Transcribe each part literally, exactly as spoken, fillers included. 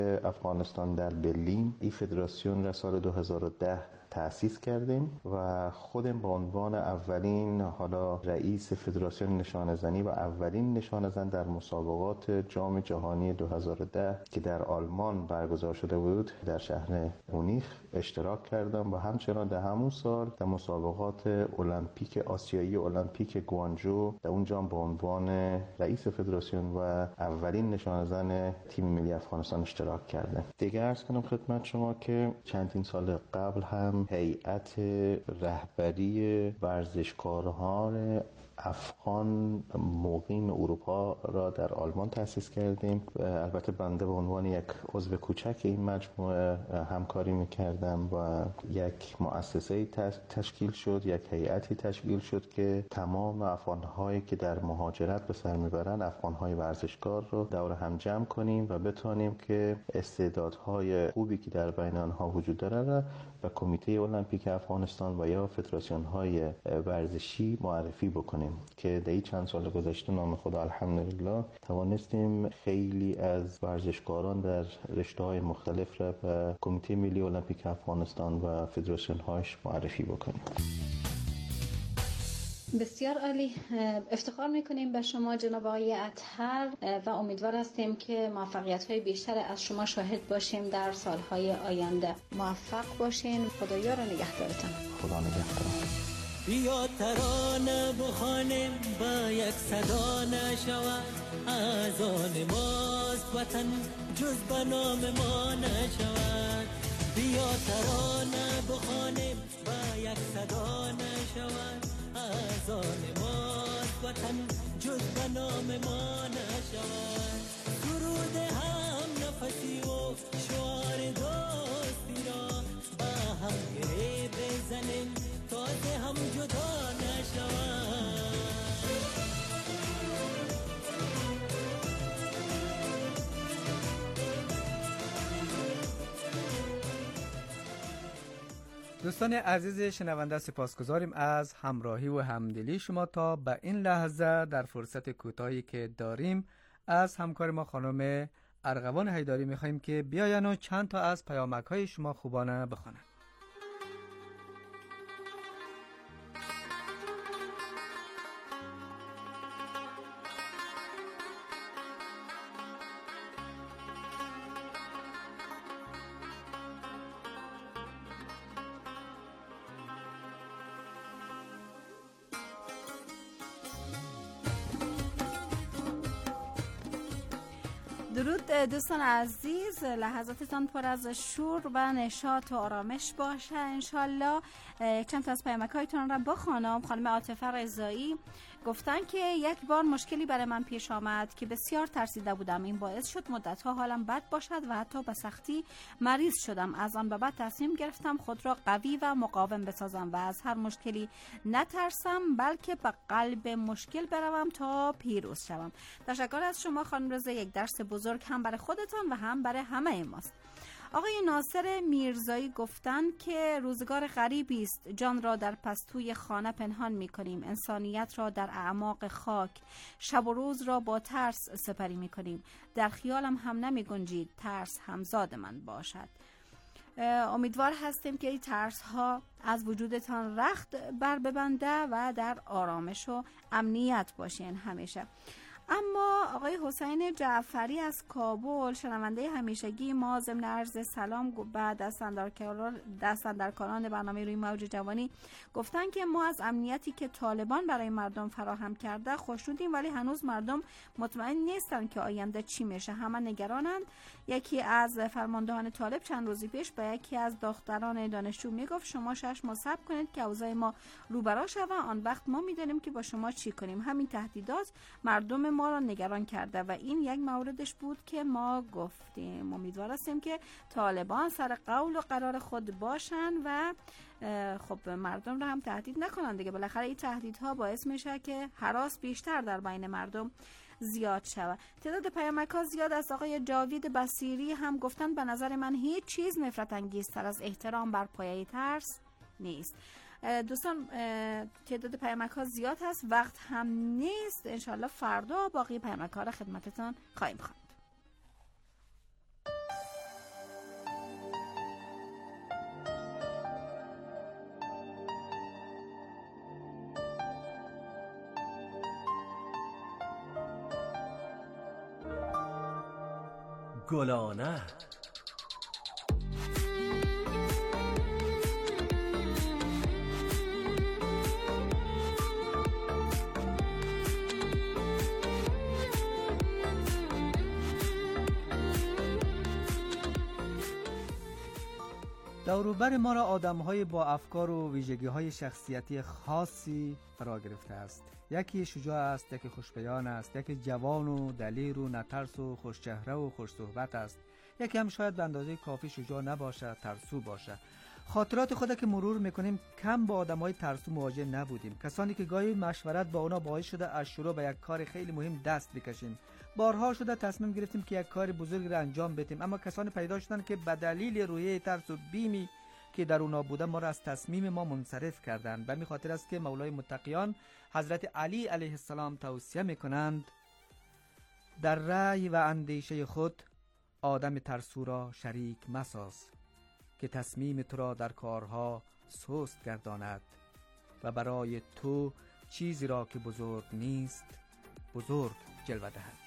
افغانستان در برلین این فدراسیون را سال دو هزار و ده تأسیس کردیم و خودم به عنوان اولین حالا رئیس فدراسیون نشانه‌زنی و اولین نشانه‌زن در مسابقات جام جهانی دو هزار و ده که در آلمان برگزار شده بود در شهر مونیخ اشتراک کردم و همچنان در همون سال در مسابقات المپیک آسیایی المپیک گوانجو در اونجا به عنوان رئیس فدراسیون و اولین نشانه‌زن تیم ملی افغانستان اشتراک کردم. دیگه عرض کنم خدمت شما که چندین سال قبل هم هیئت رهبری ورزشکاران افغان مقیم اروپا را در آلمان تأسیس کردیم. البته بنده به عنوان یک عضو کوچک این مجموعه همکاری می‌کردم و یک مؤسسه تشکیل شد، یک هیئتی تشکیل شد که تمام افغان‌هایی که در مهاجرت به سر می‌برند، افغان‌های ورزشکار رو دور هم جمع کنیم و بتونیم که استعدادهای خوبی که در بین آنها وجود داره را به کمیته المپیک افغانستان و یا فدراسیون‌های ورزشی معرفی بکنیم که در این چند سال گذشته نام خدا الحمدلله توانستیم خیلی از ورزشکاران در رشته‌های مختلف را به کمیته ملی المپیک افغانستان و فدراسیون‌هاش معرفی بکنیم. بسیار عالی. افتخار میکنیم به شما جناب آقای اطهر و امیدوار هستیم که موفقیت‌های بیشتر از شما شاهد باشیم در سالهای آینده. موفق باشین. خدایا رو نگهدارتون. خدا نگهدار. بیا ترانه بخوانیم با یک صدا نشود، از آن ماست وطن جز به نام ما نشود. بیا ترانه بخوانیم با یک صدا نشود، از آن ماست وطن جز به نام ما نشود. درود هم نفسی و شعار دوستی را با هم گره بزنیم تازه هم جدا نشود. دوستان عزیز شنونده، سپاسگزاریم از همراهی و همدلی شما. تا به این لحظه در فرصت کوتاهی که داریم از همکار ما خانم ارغوان حیداری میخواییم که بیاین و چند تا از پیامک های شما خوبانه بخونن. درود دوستان عزیز، لحظاتتان پر از شور و نشاط و آرامش باشه انشالله. چند تا از پیامک هایتون را بخوانم. خانم عاطفه رضایی گفتن که یک بار مشکلی برای من پیش آمد که بسیار ترسیده بودم. این باعث شد مدتها حالم بد باشد و حتی به سختی مریض شدم. از آن به بعد تصمیم گرفتم خود را قوی و مقاوم بسازم و از هر مشکلی نترسم بلکه به قلب مشکل بروم تا پیروز شوم. تشکر از شما خانم رضایی، یک درس بزرگ هم برای خودتان و هم برای همه ماست. آقای ناصر میرزایی گفتن که روزگار غریبی است، جان را در پستوی خانه پنهان می کنیم، انسانیت را در اعماق خاک، شب و روز را با ترس سپری می کنیم. در خیالم هم نمی گنجید ترس همزاد من باشد. امیدوار هستیم که این ترس ها از وجودتان رخت بر ببنده و در آرامش و امنیت باشین همیشه. اما آقای حسین جعفری از کابل، شنونده همیشگی ما، ضمن عرض سلام بعد از دستاندرکاران برنامه روی موج جوانی گفتن که ما از امنیتی که طالبان برای مردم فراهم کرده خوشنودیم، ولی هنوز مردم مطمئن نیستن که آینده چی میشه، همه نگرانند. یکی از فرماندهان طالب چند روزی پیش به یکی از دختران دانشجو میگفت شما شش ماه صبر کنید که اوضاع ما روبرا شود، آن وقت ما میدونیم که با شما چی کنیم. همین تهدیدات مردم ما را نگران کرده و این یک موردش بود که ما گفتیم. امیدوار هستیم که طالبان سر قول و قرار خود باشن و خب مردم را هم تهدید نکنن دیگه. بالاخره این تهدیدها باعث میشه که هراس بیشتر در بین مردم زیاد شود. تعداد پیامک ها زیاد است. آقای جاوید بصیری هم گفتن به نظر من هیچ چیز نفرت انگیزتر از احترام بر پایه ترس نیست. دوستان تعداد پیامک ها زیاد هست، وقت هم نیست. انشالله فردا باقی پیامک ها را خدمتتان خواهیم خواند. گلانه. دوروبر ما را آدم‌های با افکار و ویژگی‌های شخصیتی خاصی فرا گرفته است. یکی شجاع است، یکی خوش‌بیان است، یکی جوان و دلیر و نترس و خوش‌چهره و خوش‌صحبت است. یکی هم شاید به اندازه کافی شجاع نباشه، ترسو باشه. خاطرات خود که مرور می‌کنیم کم با آدم‌های ترسو مواجه نبودیم. کسانی که گاهی مشورت با اونا باعث شده از شروع به یک کار خیلی مهم دست بکشیم. بارها شده تصمیم گرفتیم که یک کار بزرگ را انجام بدیم، اما کسانی پیدا شدند که به دلیل روحیه ترس و بیمی که در اونا بوده ما را از تصمیم ما منصرف کردند. به همین خاطر است که مولای متقیان حضرت علی علیه السلام توصیه میکنند در رأی و اندیشه خود آدم ترسو را شریک مساز که تصمیم تو را در کارها سست گرداند و برای تو چیزی را که بزرگ نیست بزرگ جلوه دهد.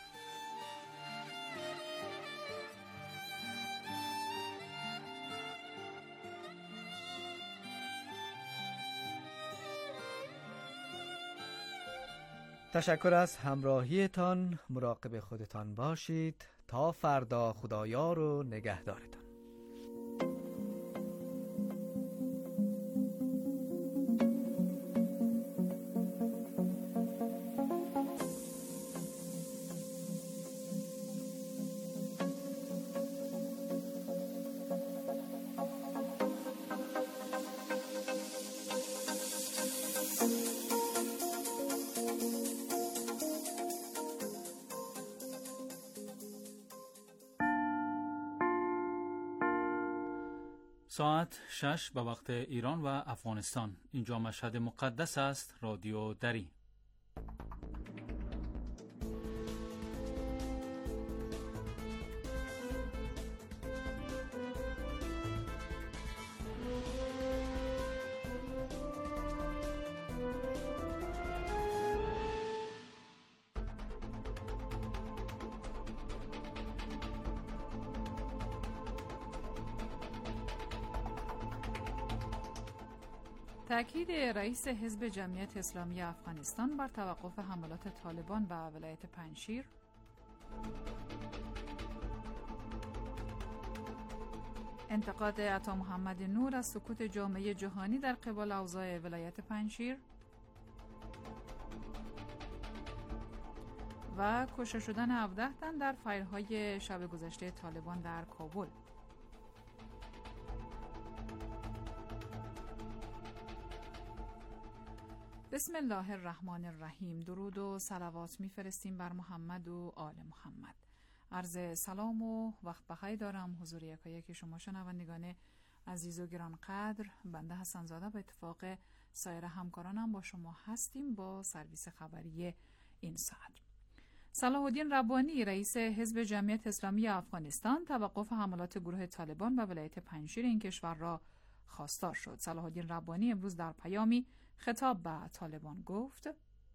تشکر از همراهیتان. مراقب خودتان باشید. تا فردا خدایار و نگهدارتان. ساعت شش به وقت ایران و افغانستان. اینجا مشهد مقدس است. رادیو دری. تأکید رئیس حزب جمعیت اسلامی افغانستان بر توقف حملات طالبان به ولایت پنجشیر. انتقاد عطا محمد نور از سکوت جامعه جهانی در قبال اوضاع ولایت پنجشیر و کشته شدن هفده تن در فایرهای شب گذشته طالبان در کابل. بسم الله الرحمن الرحیم. درود و صلوات میفرستیم بر محمد و آل محمد. عرض سلام و وقت بخیر دارم حضور یکایک شما شنوندگان عزیز و گرانقدر. بنده حسن زاده به اتفاق سایر همکارانم با شما هستیم با سرویس خبری این ساعت. صلاح الدین ربانی رئیس حزب جمعیت اسلامی افغانستان توقف حملات گروه طالبان به ولایت پنجشیر این کشور را خواستار شد. صلاح الدین ربانی امروز در پیامی خطاب به طالبان گفت: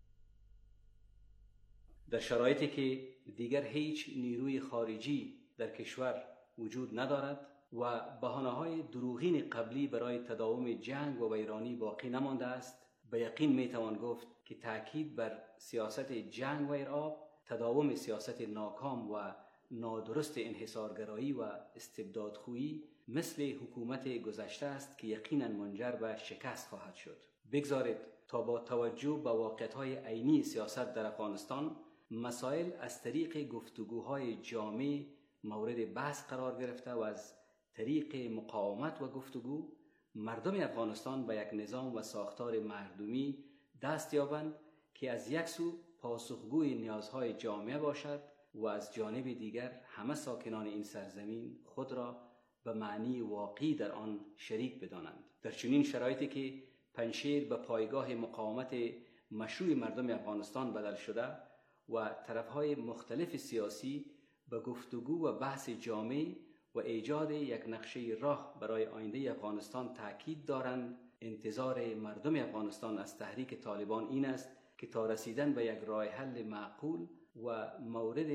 در شرایطی که دیگر هیچ نیروی خارجی در کشور وجود ندارد و بهانه‌های دروغین قبلی برای تداوم جنگ و ویرانی باقی نمانده است، به یقین میتوان گفت که تأکید بر سیاست جنگ و ارعاب، تداوم سیاست ناکام و نادرست انحصارگرایی و استبدادخویی مثل حکومت گذشته است که یقیناً منجر به شکست خواهد شد. بگذارید تا با توجه به واقعیت‌های عینی سیاست در افغانستان، مسائل از طریق گفتگوهای جامع مورد بحث قرار گرفته و از طریق مقاومت و گفتگو مردم افغانستان به یک نظام و ساختار مردمی دست یابند که از یک سو پاسخگوی نیازهای جامعه باشد و از جانب دیگر همه ساکنان این سرزمین خود را به معنی واقعی در آن شریک بدانند. در چنین شرایطی که پنجشیر به پایگاه مقاومت مشروع مردم افغانستان بدل شده و طرفهای مختلف سیاسی به گفتگو و بحث جامع و ایجاد یک نقشه راه برای آینده افغانستان تأکید دارند، انتظار مردم افغانستان از تحریک طالبان این است که تا رسیدن به یک راه حل معقول و مورد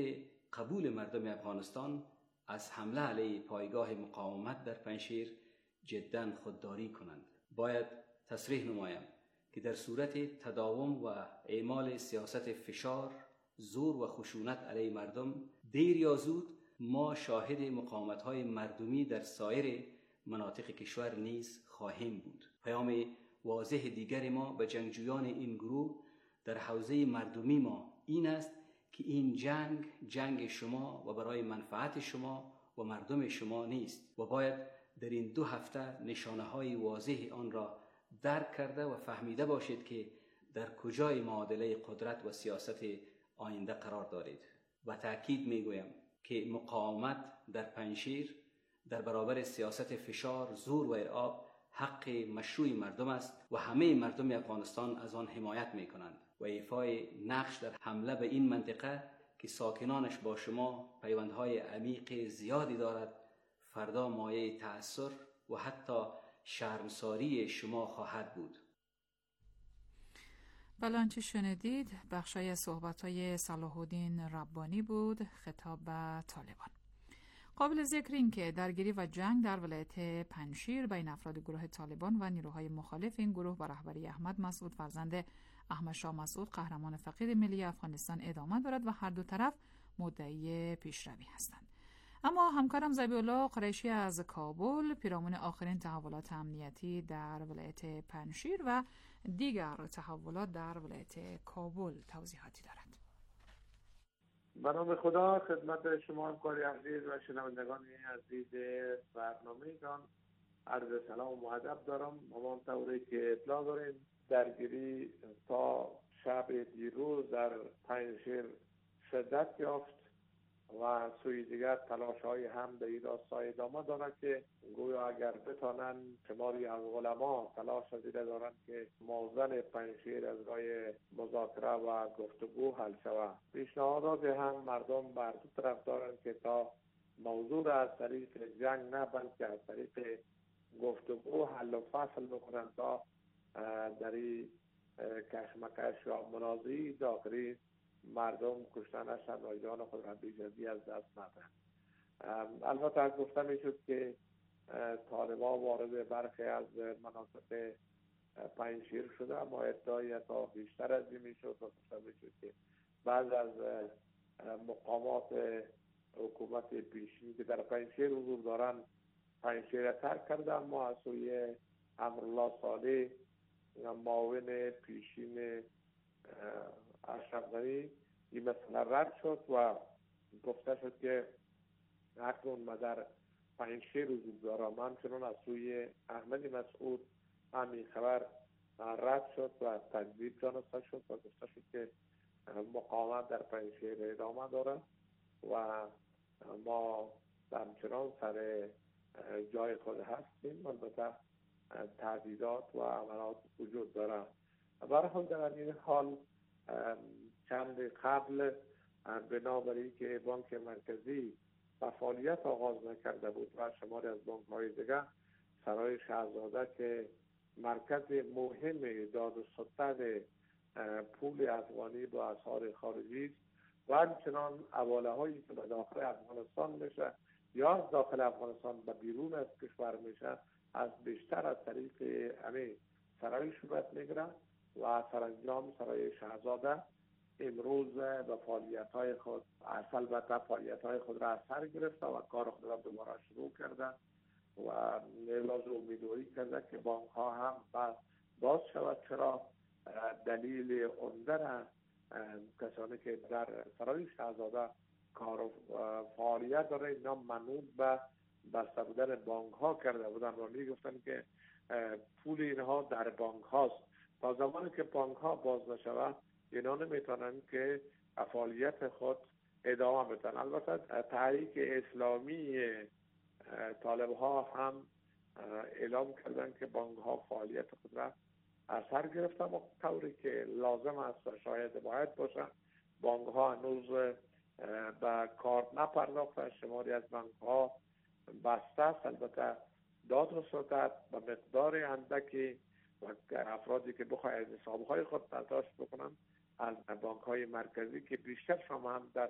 قبول مردم افغانستان از حمله علیه پایگاه مقاومت در پنجشیر جداً خودداری کنند. باید تصریح نمایم که در صورت تداوم و اعمال سیاست فشار، زور و خشونت علیه مردم، دیر یا زود ما شاهد مقاومت‌های مردمی در سایر مناطق کشور نیز خواهیم بود. پیام واضح دیگر ما به جنگجویان این گروه در حوزه مردمی ما این است که این جنگ جنگ شما و برای منفعت شما و مردم شما نیست و باید در این دو هفته نشانه‌های واضح آن را درک کرده و فهمیده باشید که در کجای معادله قدرت و سیاست آینده قرار دارید. و تأکید میگویم که مقاومت در پنجشیر در برابر سیاست فشار، زور و ارعاب حق مشروع مردم است و همه مردم افغانستان از آن حمایت میکنند و ایفای نقش در حمله به این منطقه که ساکنانش با شما پیوندهای عمیق زیادی دارد فردا مایه تأثیر و حتی شرمساری شما خواهد بود. بله، آنچه شنیدید بخشای از صحبت‌های صلاح الدین ربانی بود خطاب به طالبان. قابل ذکر این که درگیری و جنگ در ولایت پنجشیر بین افراد گروه طالبان و نیروهای مخالف این گروه با رهبری احمد مسعود فرزند احمد شاه مسعود قهرمان فقید ملی افغانستان ادامه دارد و هر دو طرف مدعی پیشروی هستند. اما همکارم ذبیح‌الله قریشی از کابل پیرامون آخرین تحولات امنیتی در ولایت پنجشیر و دیگر تحولات در ولایت کابل توضیحاتی دارد. به نام خدا، خدمت شما همکار عزیز و شنوندگان عزیز برنامه‌تان عرض سلام و ادب دارم. همان طوری که اطلاع داریم درگیری تا شب دیروز در پنجشیر شدت یافت و سوی دیگر تلاش های هم به این راستا ادامه دارد که گویا اگر بتانند شماری از علما تلاش زیده دارند که موضوع پنجشیر از راه مذاکره و گفتگو حل شود. پیشنهادات هم مردم بر دو طرف دارند که تا موضوع را از طریق جنگ نه بلکه از طریق گفتگو حل و فصل بکنند تا در این کشمکش یا منازعه داخلی مردم کشته نشند و جان خود را بی‌جدی از دست ندهند. البته گفته میشد که طالبان وارد برخی از مناطق پنجشیر شده، اما ادعای تا بیشتر از این میشد و گفته میشد که بعض از مقامات حکومت پیشین که در پنجشیر حضور دارند پنجشیر را ترک کرده، اما از سوی امرالله صالح معاون پیشین اشرف غنی این مسئله رد شد و گفته شد که اکنون ما در پنجشیر حضور دارم. همچنان از سوی احمد مسعود همین خبر رد شد و تکذیب دانسته شد و گفته شد که مقاومت در پنجشیر ادامه دارد و ما همچنان سر جای خود هستیم. البته تهدیدات و عملات وجود دارد. برحال در این حال چند قبل بنابراین که بانک مرکزی به فعالیت آغاز نکرده بود و شماری از بانک های دیگر سرای شهزاده که مرکز مهم داد و ستد پول افغانی با اسعار خارجی است و همچنان حواله هایی که به داخل افغانستان میشه یا از داخل افغانستان به بیرون از کشور میشه از بیشتر از طریق همه سرای صورت میگیره و سرانجام سرای شهزاده امروز به فعالیت های خود البته فعالیت های خود را از سر گرفته و کار خود را دوباره شروع کرده و ابراز امیدواری کرده که بانک ها هم باز شود. چرا دلیل عمده را کسانی که در سرای شهزاده کار فعالیت داره اینا منوط به بسته بودن بانک ها کرده بودن و می گفتن که پول اینها در بانک هاست. تا زمانی که بانک ها باز نشود اینا نمیتونن که فعالیت خود ادامه بدن. البته تحریک اسلامی طالب ها هم اعلام کردن که بانک ها فعالیت خود را از سر گرفتن و طوری که لازم است و شاید باید باشه بانک ها هنوز به کار نپرداخته. شماری از بانک ها بسته است. البته داد و ستد به مقدار اندکی و افرادی که بخواهد حساب های خود برداشت بکنن از بانک های مرکزی که بیشتر شما هم در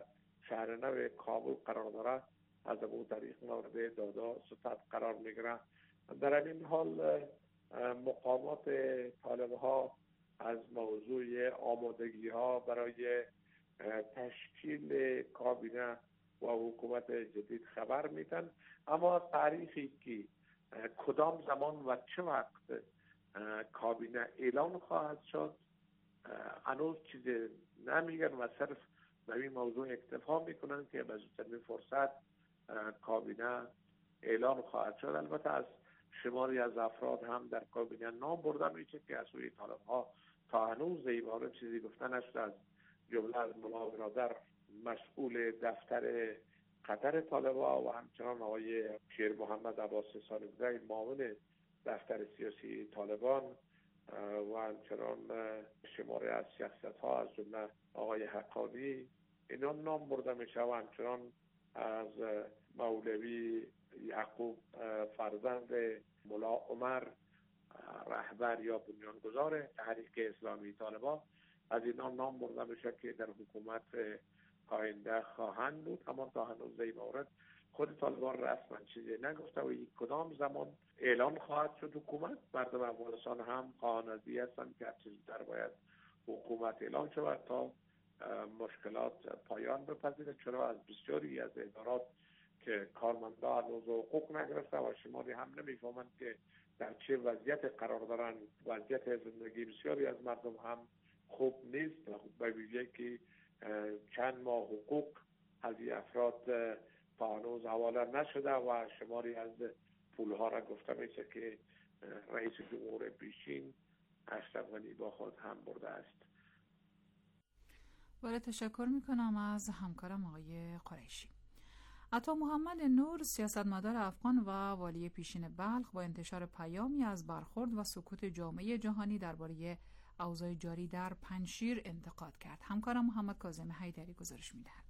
شهر نو کابل قرار داره از اون طریق مورد دادا ستد قرار میگیره. در این حال مقامات طالب ها از موضوع آمادگی ها برای تشکیل کابینه و حکومت جدید خبر میدن، اما تاریخی که کدام زمان و چه وقت کابینه اعلان خواهد شد هنوز چیزی نمیگن و صرف به این موضوع اکتفا میکنن که به زودترین فرصت کابینه اعلان خواهد شد. البته از شماری از افراد هم در کابینه نام برده میشه که از سوی طالب ها تا هنوز ایواره چیزی گفته نشده، از جمله از ملا برادر مسئول دفتر قطر طالبان و همچنان آقای شیر محمد عباس سالزاده معاون دفتر سیاسی طالبان و همچنان شماره از شخصیت ها از جمله آقای حقانی اینا نام برده میشه و همچنان از مولوی یعقوب فرزند ملا عمر رهبر یا بنیانگذار تحریک اسلامی طالبان از اینا نام برده میشه که در حکومت آینده خواهند بود. اما تا هنوز این مورد خود طالبان رسما چیزی نگفته و یک کدام زمان اعلان خواهد شد حکومت. مردم افغانستان هم خواهانزی هستند که هرچه زودتر باید حکومت اعلان شود تا مشکلات پایان بپذیره، چرا از بسیاری از ادارات که کارمندان هنوز حقوق نگرفته و شماری هم نمیفهمند که در چه وضعیت قرار دارن. وضعیت زندگی بسیاری از مردم هم خوب نیست و به ویژه که چند ماه حقوق از این افراد تا هنوز حواله نشده و شماری از پولها را گفته میشه که رئیس جمهور پیشین اشرف غنی با خود هم برده است. بله، تشکر میکنم از همکارم آقای قریشی. عطا محمد نور، سیاستمدار افغان و والی پیشین بلخ، با انتشار پیامی از برخورد و سکوت جامعه جهانی درباره اوضاع جاری در پنجشیر انتقاد کرد. همکارم محمد کاظم حیدری گزارش میدهد.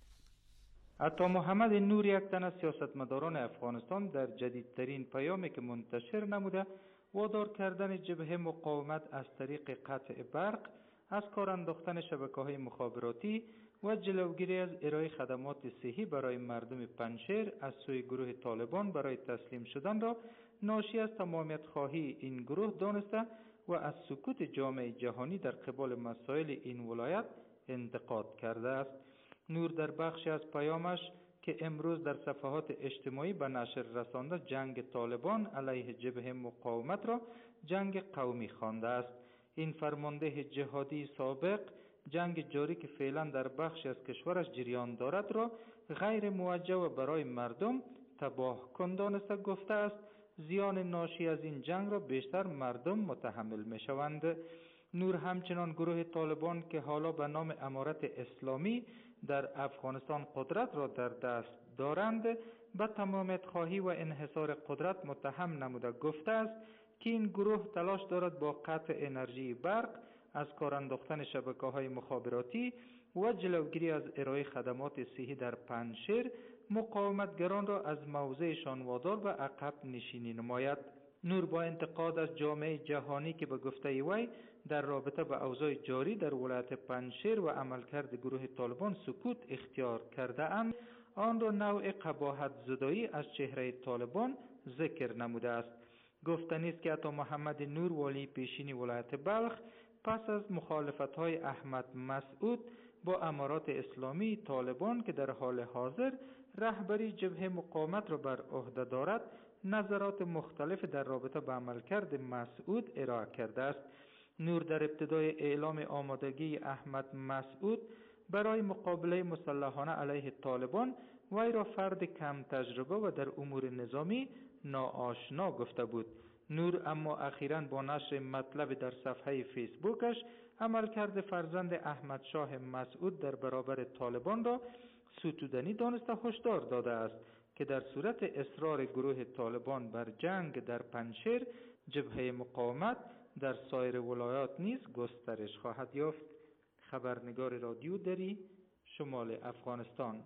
عطا محمد نور، یک تن از سیاستمداران افغانستان، در جدیدترین پیامی که منتشر نموده وادار کردن جبهه مقاومت از طریق قطع برق، از کار انداختن شبکه‌های مخابراتی و جلوگیری از ارائه خدمات صحی برای مردم پنجشیر از سوی گروه طالبان برای تسلیم شدن را ناشی از تمامیت خواهی این گروه دانسته و از سکوت جامعه جهانی در قبال مسائل این ولایت انتقاد کرده است. نور در بخشی از پیامش که امروز در صفحات اجتماعی به نشر رسانده جنگ طالبان علیه جبهه مقاومت را جنگ قومی خوانده است. این فرمانده جهادی سابق جنگ جاری که فعلا در بخشی از کشورش جریان دارد را غیر موجه و برای مردم تباه کن دانسته گفته است زیان ناشی از این جنگ را بیشتر مردم متحمل می شوند. نور همچنان گروه طالبان که حالا به نام امارت اسلامی در افغانستان قدرت را در دست دارند به تمامیت خواهی و انحصار قدرت متهم نموده گفته است که این گروه تلاش دارد با قطع انرژی برق، از کار انداختن شبکه‌های مخابراتی و جلوگیری از ارائه خدمات صحی در پنجشیر مقاومتگران را از موضعشان وادار به عقب نشینی نماید. نور با انتقاد از جامعه جهانی که به گفته وی در رابطه با اوضاع جاری در ولایت پنجشیر و عملکرد گروه طالبان سکوت اختیار کرده اند، آن را نوع قباحت زدایی از چهره طالبان ذکر نموده است. گفتنی است که عطا محمد نور، والی پیشین ولایت بلخ، پس از مخالفت‌های احمد مسعود با امارات اسلامی طالبان که در حال حاضر رهبری جبهه مقاومت را بر عهده دارد، نظرات مختلف در رابطه با عملکرد مسعود ارائه کرده است. نور در ابتدای اعلام آمادگی احمد مسعود برای مقابله مسلحانه علیه طالبان وی را فرد کم تجربه و در امور نظامی ناآشنا گفته بود. نور اما اخیراً با نشر مطلب در صفحه فیسبوکش عملکرد فرزند احمد شاه مسعود در برابر طالبان را ستودنی دانسته هشدار داده است که در صورت اصرار گروه طالبان بر جنگ در پنجشیر، جبهه مقاومت در سایر ولایات نیز گسترش خواهد یافت. خبرنگار رادیو دری، شمال افغانستان.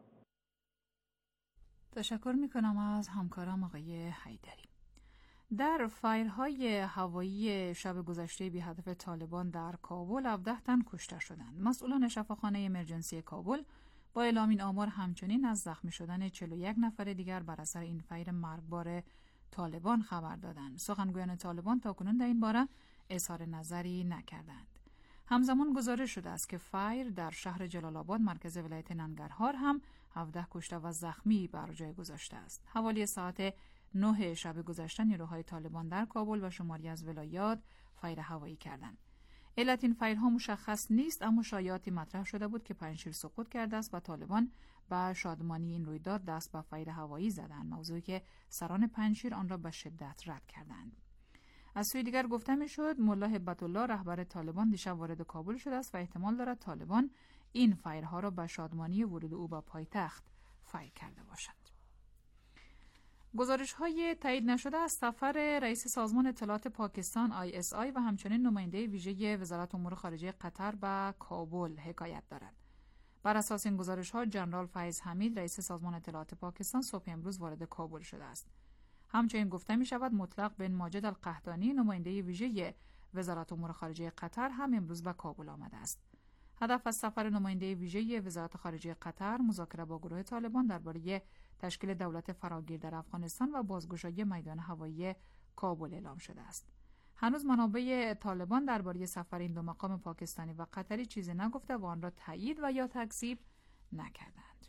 تشکر میکنم از همکارم آقای حیدری. در فایرهای هوایی شب گذشته بی هدف طالبان در کابل هفده تن کشته شدند. مسئولان شفاخانه امرجنسی کابل با اعلام این آمار همچنین از زخمی شدن چهل و یک نفر دیگر بر اثر این فیر مرگبار طالبان خبر دادند. سخنگویان طالبان تاکنون در این باره اظهار نظری نکردند. همزمان گزارش شده است که فایر در شهر جلال آباد مرکز ولایت ننگرهار هم هفده کشته و زخمی بر جای گذاشته است. حوالی ساعت نه شب گذشته نیروهای طالبان در کابل و شماری از ولایات فایر هوایی کردند. علت این فایرها مشخص نیست، اما شایعاتی مطرح شده بود که پنجشیر سقوط کرده است و طالبان با شادمانی این رویداد دست به فایر هوایی زدند، موضوعی که سران پنجشیر آن را به شدت رد کردند. از سوی دیگر گفته میشد ملا هبت الله رهبر طالبان دیشب وارد کابل شده است و احتمال دارد طالبان این فایرها را به شادمانی ورود او به پایتخت فایر کرده باشند. گزارش‌های تایید نشده از سفر رئیس سازمان اطلاعات پاکستان آی اس آی و همچنین نماینده ویژه وزارت امور خارجه قطر به کابل حکایت دارد. بر اساس این گزارش‌ها جنرال فیض حمید رئیس سازمان اطلاعات پاکستان صبح امروز وارد کابل شده است. همچنین گفته می شود مطلق بن ماجد القحطانی نماینده ویژه وزارت امور خارجه قطر هم امروز به کابل آمده است. هدف از سفر نماینده ویژه وزارت خارجه قطر مذاکره با گروه طالبان درباره تشکیل دولت فراگیر در افغانستان و بازگشایی میدان هوایی کابل اعلام شده است. هنوز منابع طالبان درباره سفر این دو مقام پاکستانی و قطری چیزی نگفته و آن را تایید و یا تکذیب نکردند.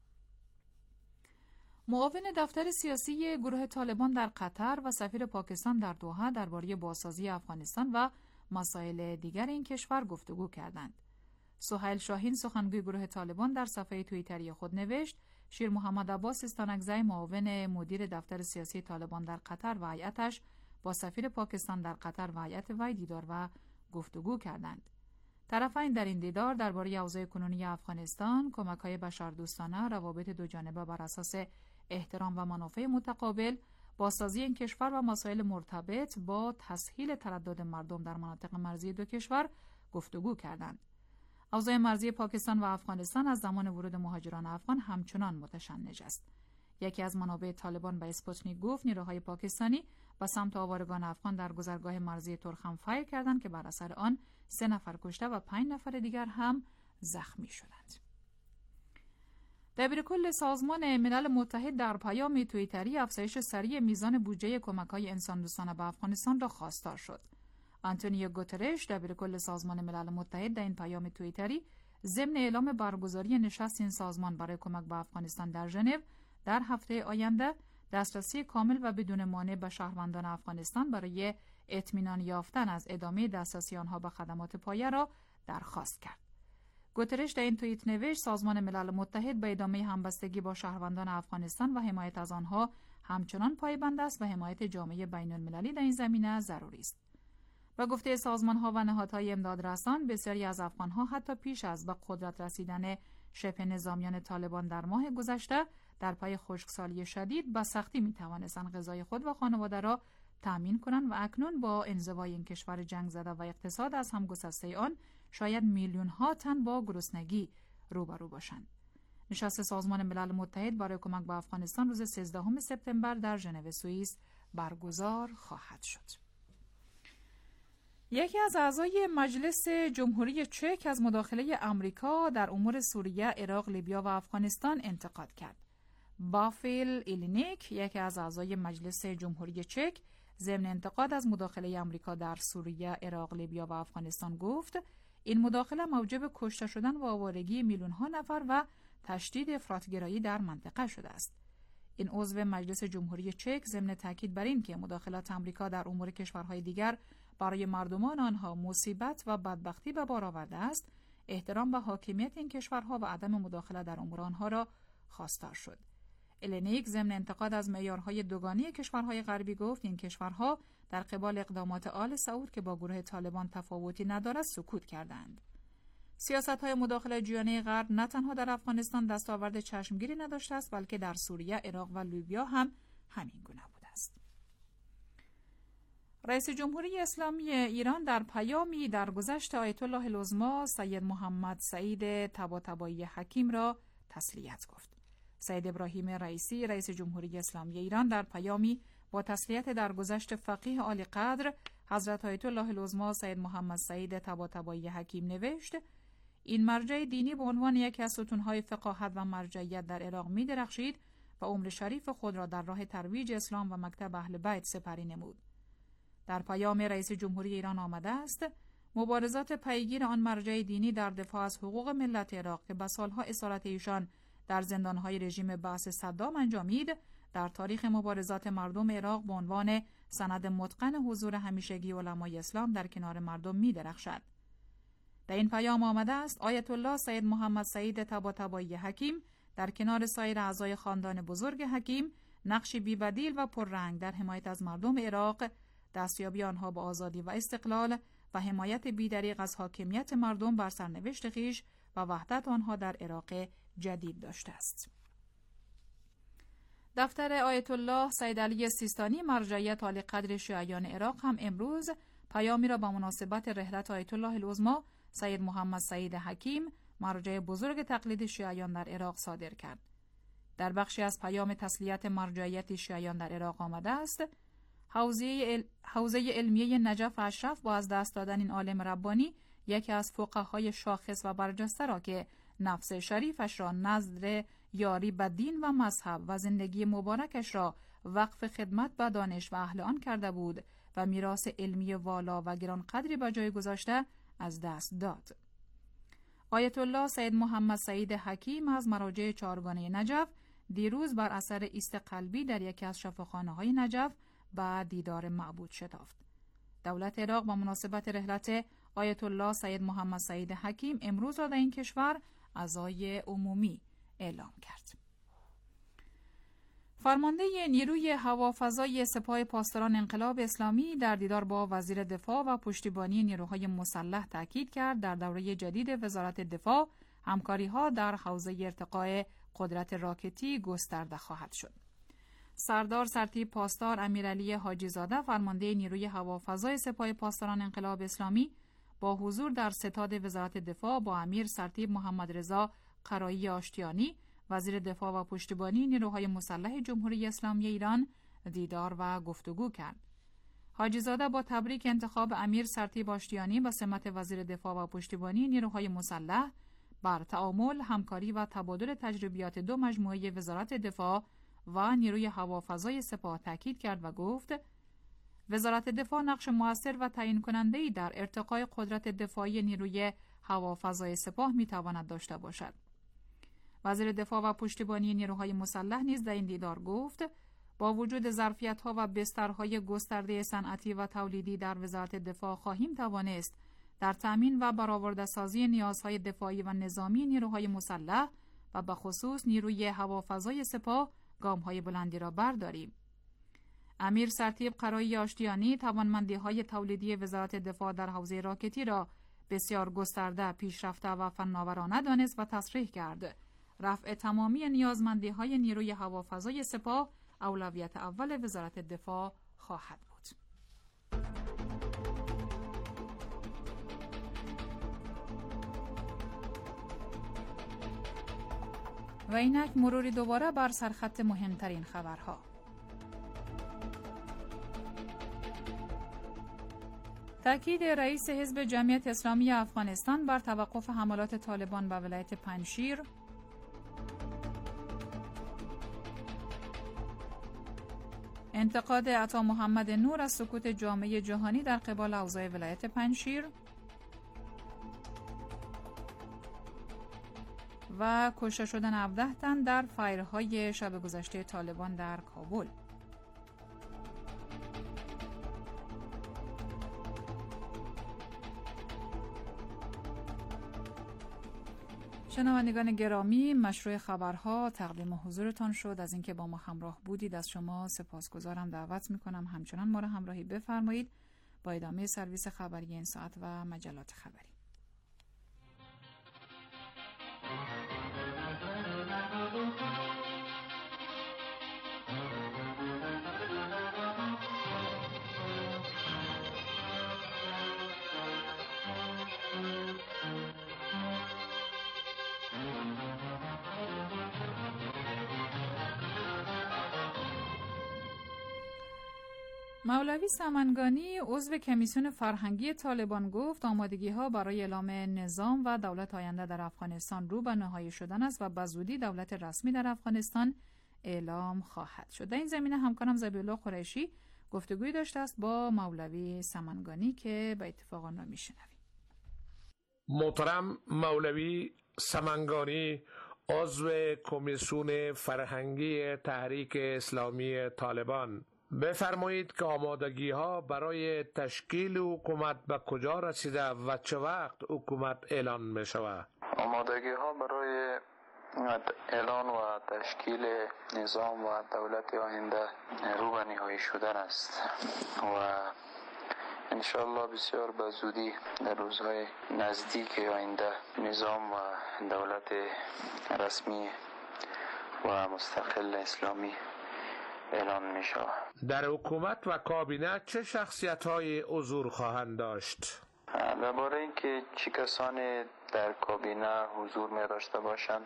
معاون دفتر سیاسی گروه طالبان در قطر و سفیر پاکستان در دوحه درباره بازسازی افغانستان و مسائل دیگر این کشور گفتگو کردند. سهیل شاهین سخنگوی گروه طالبان در صفحه توییتری خود نوشت شیر محمد عباس استانکزی معاون مدیر دفتر سیاسی طالبان در قطر و هیئتش با سفیر پاکستان در قطر و هیئت وی دیدار و گفتگو کردند. طرفین در این دیدار درباره اوضاع کنونی افغانستان، کمک‌های بشردوستانه، روابط دوجانبه بر اساس احترام و منافع متقابل، بازسازی این کشور و مسائل مرتبط با تسهیل تردد مردم در مناطق مرزی دو کشور گفتگو کردند. اوضاع مرزی پاکستان و افغانستان از زمان ورود مهاجران افغان همچنان متشنج است. یکی از منابع طالبان به اسپوتنیک گفت نیروهای پاکستانی به سمت آوارگان افغان در گذرگاه مرزی ترخم فایر کردند که بر اثر آن سه نفر کشته و پنج نفر دیگر هم زخمی شدند. دبیرکل سازمان ملل متحد در پیام توییتری افزایش سریع میزان بودجه کمک‌های انسان‌دوستانه به افغانستان را خواستار شد. آنتونیو گوترش دبیرکل سازمان ملل متحد در این پیام توییتری ضمن اعلام برگزاری نشست این سازمان برای کمک به افغانستان در ژنو در هفته آینده دسترسی کامل و بدون مانع به شهروندان افغانستان برای اطمینان یافتن از ادامه دسترسی آنها به خدمات پایه را درخواست کرد. گوترش در این توییت نوشت سازمان ملل متحد به ادامه همبستگی با شهروندان افغانستان و حمایت از آنها همچنان پایبند است و حمایت جامعه بین المللی در این زمینه ضروری است. و گفته سازمان‌ها و نهادهای امدادرسان بسیاری از افغان‌ها حتی پیش از به قدرت رسیدن شبه نظامیان طالبان در ماه گذشته در پای خشکسالی شدید به سختی می‌توانستند غذای خود و خانواده را تامین کنند و اکنون با انزوای این کشور جنگ زده و اقتصاد از هم گسسته آن شاید میلیون‌ها تن با گرسنگی روبرو باشند. نشست سازمان ملل متحد برای کمک به افغانستان روز سیزدهم سپتامبر در ژنو سوئیس برگزار خواهد شد. یکی از اعضای مجلس جمهوری چک از مداخله آمریکا در امور سوریه، عراق، لیبیا و افغانستان انتقاد کرد. بافیل ایلینیک، یکی از اعضای مجلس جمهوری چک، ضمن انتقاد از مداخله آمریکا در سوریه، عراق، لیبیا و افغانستان گفت این مداخله موجب کشته شدن و آوارگی میلیون‌ها نفر و تشدید افراط‌گرایی در منطقه شده است. این عضو مجلس جمهوری چک ضمن تاکید بر این که مداخلات آمریکا در امور کشورهای دیگر برای مردمان آنها مصیبت و بدبختی به بار آورده است، احترام به حاکمیت این کشورها و عدم مداخله در امور آنها را خواستار شد. الینیک ضمن انتقاد از معیارهای دوگانی کشورهای غربی گفت این کشورها در قبال اقدامات آل سعود که با گروه طالبان تفاوتی ندارد سکوت کردند. سیاست‌های مداخله جویانه غرب نه تنها در افغانستان دستاورد چشمگیری نداشته است بلکه در سوریه، عراق و لیبیا هم همین گونه بوده است. رئیس جمهوری اسلامی ایران در پیامی درگذشت آیت الله العظما سید محمد سعید طباطبایی حکیم را تسلیت گفت. سید ابراهیم رئیسی رئیس جمهوری اسلامی ایران در پیامی با تسلیت درگذشت فقیه عالی قدر حضرت آیت الله العظما سید محمد سعید طباطبایی حکیم نوشت: این مرجع دینی به عنوان یکی از ستونهای فقاهت و مرجعیت در عراق می درخشید و عمر شریف خود را در راه ترویج اسلام و مکتب اهل بیت سپری نمود. در پیام رئیس جمهوری ایران آمده است مبارزات پیگیر آن مرجع دینی در دفاع از حقوق ملت عراق که به سالها اسارت ایشان در زندانهای رژیم بعث صدام انجامید، در تاریخ مبارزات مردم عراق به عنوان سند متقن حضور همیشگی علمای اسلام در کنار مردم می درخشد. در این پیام آمده است آیت الله سید محمد سعید طباطبایی حکیم در کنار سایر اعضای خاندان بزرگ حکیم نقشی بی‌بدیل و پررنگ در حمایت از مردم عراق، دستیابی آنها به آزادی و استقلال و حمایت بی‌دریغ از حاکمیت مردم بر سرنوشت خویش و وحدت آنها در عراق جدید داشته است. دفتر آیت الله سید علی سیستانی مرجعیت عالی قدر شیعیان عراق هم امروز پیامی را به مناسبت رحلت آیت الله العظمی سید محمد سعید حکیم مرجع بزرگ تقلید شیعیان در عراق صادر کرد. در بخشی از پیام تسلیت مرجعیت شیعیان در عراق آمده است حوزه, ال... حوزه علمیه نجف اشرف با از دست دادن این عالم ربانی یکی از فقهای شاخص و برجسته را که نفس شریفش را نظر یاری به دین و مذهب و زندگی مبارکش را وقف خدمت به دانش و اهل آن کرده بود و میراث علمی والا و گران قدری به جای گذاشته از دست داد. آیت الله سید محمد سعید حکیم از مراجع چهارگانه نجف دیروز بر اثر ایست قلبی در یکی از شفاخانه‌های نجف به دیدار معبود شتافت. دولت عراق با مناسبت رحلت آیت الله سید محمد سعید حکیم امروز را در این کشور عزای عمومی اعلام کرد. فرمانده نیروی هوافضای سپاه پاسداران انقلاب اسلامی در دیدار با وزیر دفاع و پشتیبانی نیروهای مسلح تاکید کرد در دوره جدید وزارت دفاع همکاری‌ها در حوزه ارتقاء قدرت راکتی گسترده خواهد شد. سردار سرتیپ پاسدار امیرعلی حاجی زاده فرمانده نیروی هوافضای سپاه پاسداران انقلاب اسلامی با حضور در ستاد وزارت دفاع با امیر سرتیپ محمد رضا قرایی آشتیانی وزیر دفاع و پشتیبانی نیروهای مسلح جمهوری اسلامی ایران دیدار و گفتگو کرد. حاجی زاده با تبریک انتخاب امیر سرتیپ آشتیانی به سمت وزیر دفاع و پشتیبانی نیروهای مسلح بر تعامل، همکاری و تبادل تجربیات دو مجموعه وزارت دفاع و نیروی هوافضای سپاه تاکید کرد و گفت وزارت دفاع نقش مؤثر و تعیین کننده‌ای در ارتقای قدرت دفاعی نیروی هوافضای سپاه می‌تواند داشته باشد. وزیر دفاع و پشتیبانی نیروهای مسلح نیز در این دیدار گفت با وجود ظرفیت‌ها و بسترهای گسترده صنعتی و تولیدی در وزارت دفاع خواهیم توانست در تأمین و برآورده‌سازی نیازهای دفاعی و نظامی نیروهای مسلح و به خصوص نیروی هوافضای سپاه گام‌های بلندی را برداریم. امیر سرتیپ قرایی آشتیانی توانمندی‌های تولیدی وزارت دفاع در حوزه راکتی را بسیار گسترده، پیشرفته و فناورانه دانست و تصریح کرد. رفع تمامی نیازمندی‌های نیروی هوافضای سپاه اولویت اول وزارت دفاع خواهد بود. و اینک مروری دوباره بر سرخط مهمترین خبرها. تأکید رئیس حزب جمعیت اسلامی افغانستان بر توقف حملات طالبان به ولایت پنجشیر. انتقاد عطا محمد نور از سکوت جامعه جهانی در قبال اوضاع ولایت پنجشیر و کشته شدن هفده تن در فایرهای شب گذشته طالبان در کابل. شنوندگان گرامی، مشروع خبرها تقدیم حضورتان شد. از اینکه با ما همراه بودید از شما سپاسگزارم. دعوت میکنم همچنان ما را همراهی بفرمایید با ادامه سرویس خبری این ساعت و مجلات خبری. مولوی سمنگانی عضو کمیسیون فرهنگی طالبان گفت آمادگی ها برای اعلام نظام و دولت آینده در افغانستان رو به نهایی شدن است و بزودی دولت رسمی در افغانستان اعلام خواهد شد. در این زمینه همکارم ذبیحالله قریشی گفتگوی داشته است با مولوی سمنگانی که به اتفاق آن را میشنویم. محترم مولوی سمنگانی، عضو کمیسیون فرهنگی تحریک اسلامی طالبان، بفرمایید که آمادگی ها برای تشکیل حکومت به کجا رسیده و چه وقت حکومت اعلان می شود؟ آمادگی ها برای اعلان و تشکیل نظام و دولت آینده رو به نهایی شدن است و انشاءالله بسیار به زودی در روزهای نزدیک آینده نظام و دولت رسمی و مستقل اسلامی اعلان می شود. در حکومت و کابینه چه شخصیت های حضور خواهند داشت؟ درباره اینکه چه کسانی در کابینه حضور می داشته باشند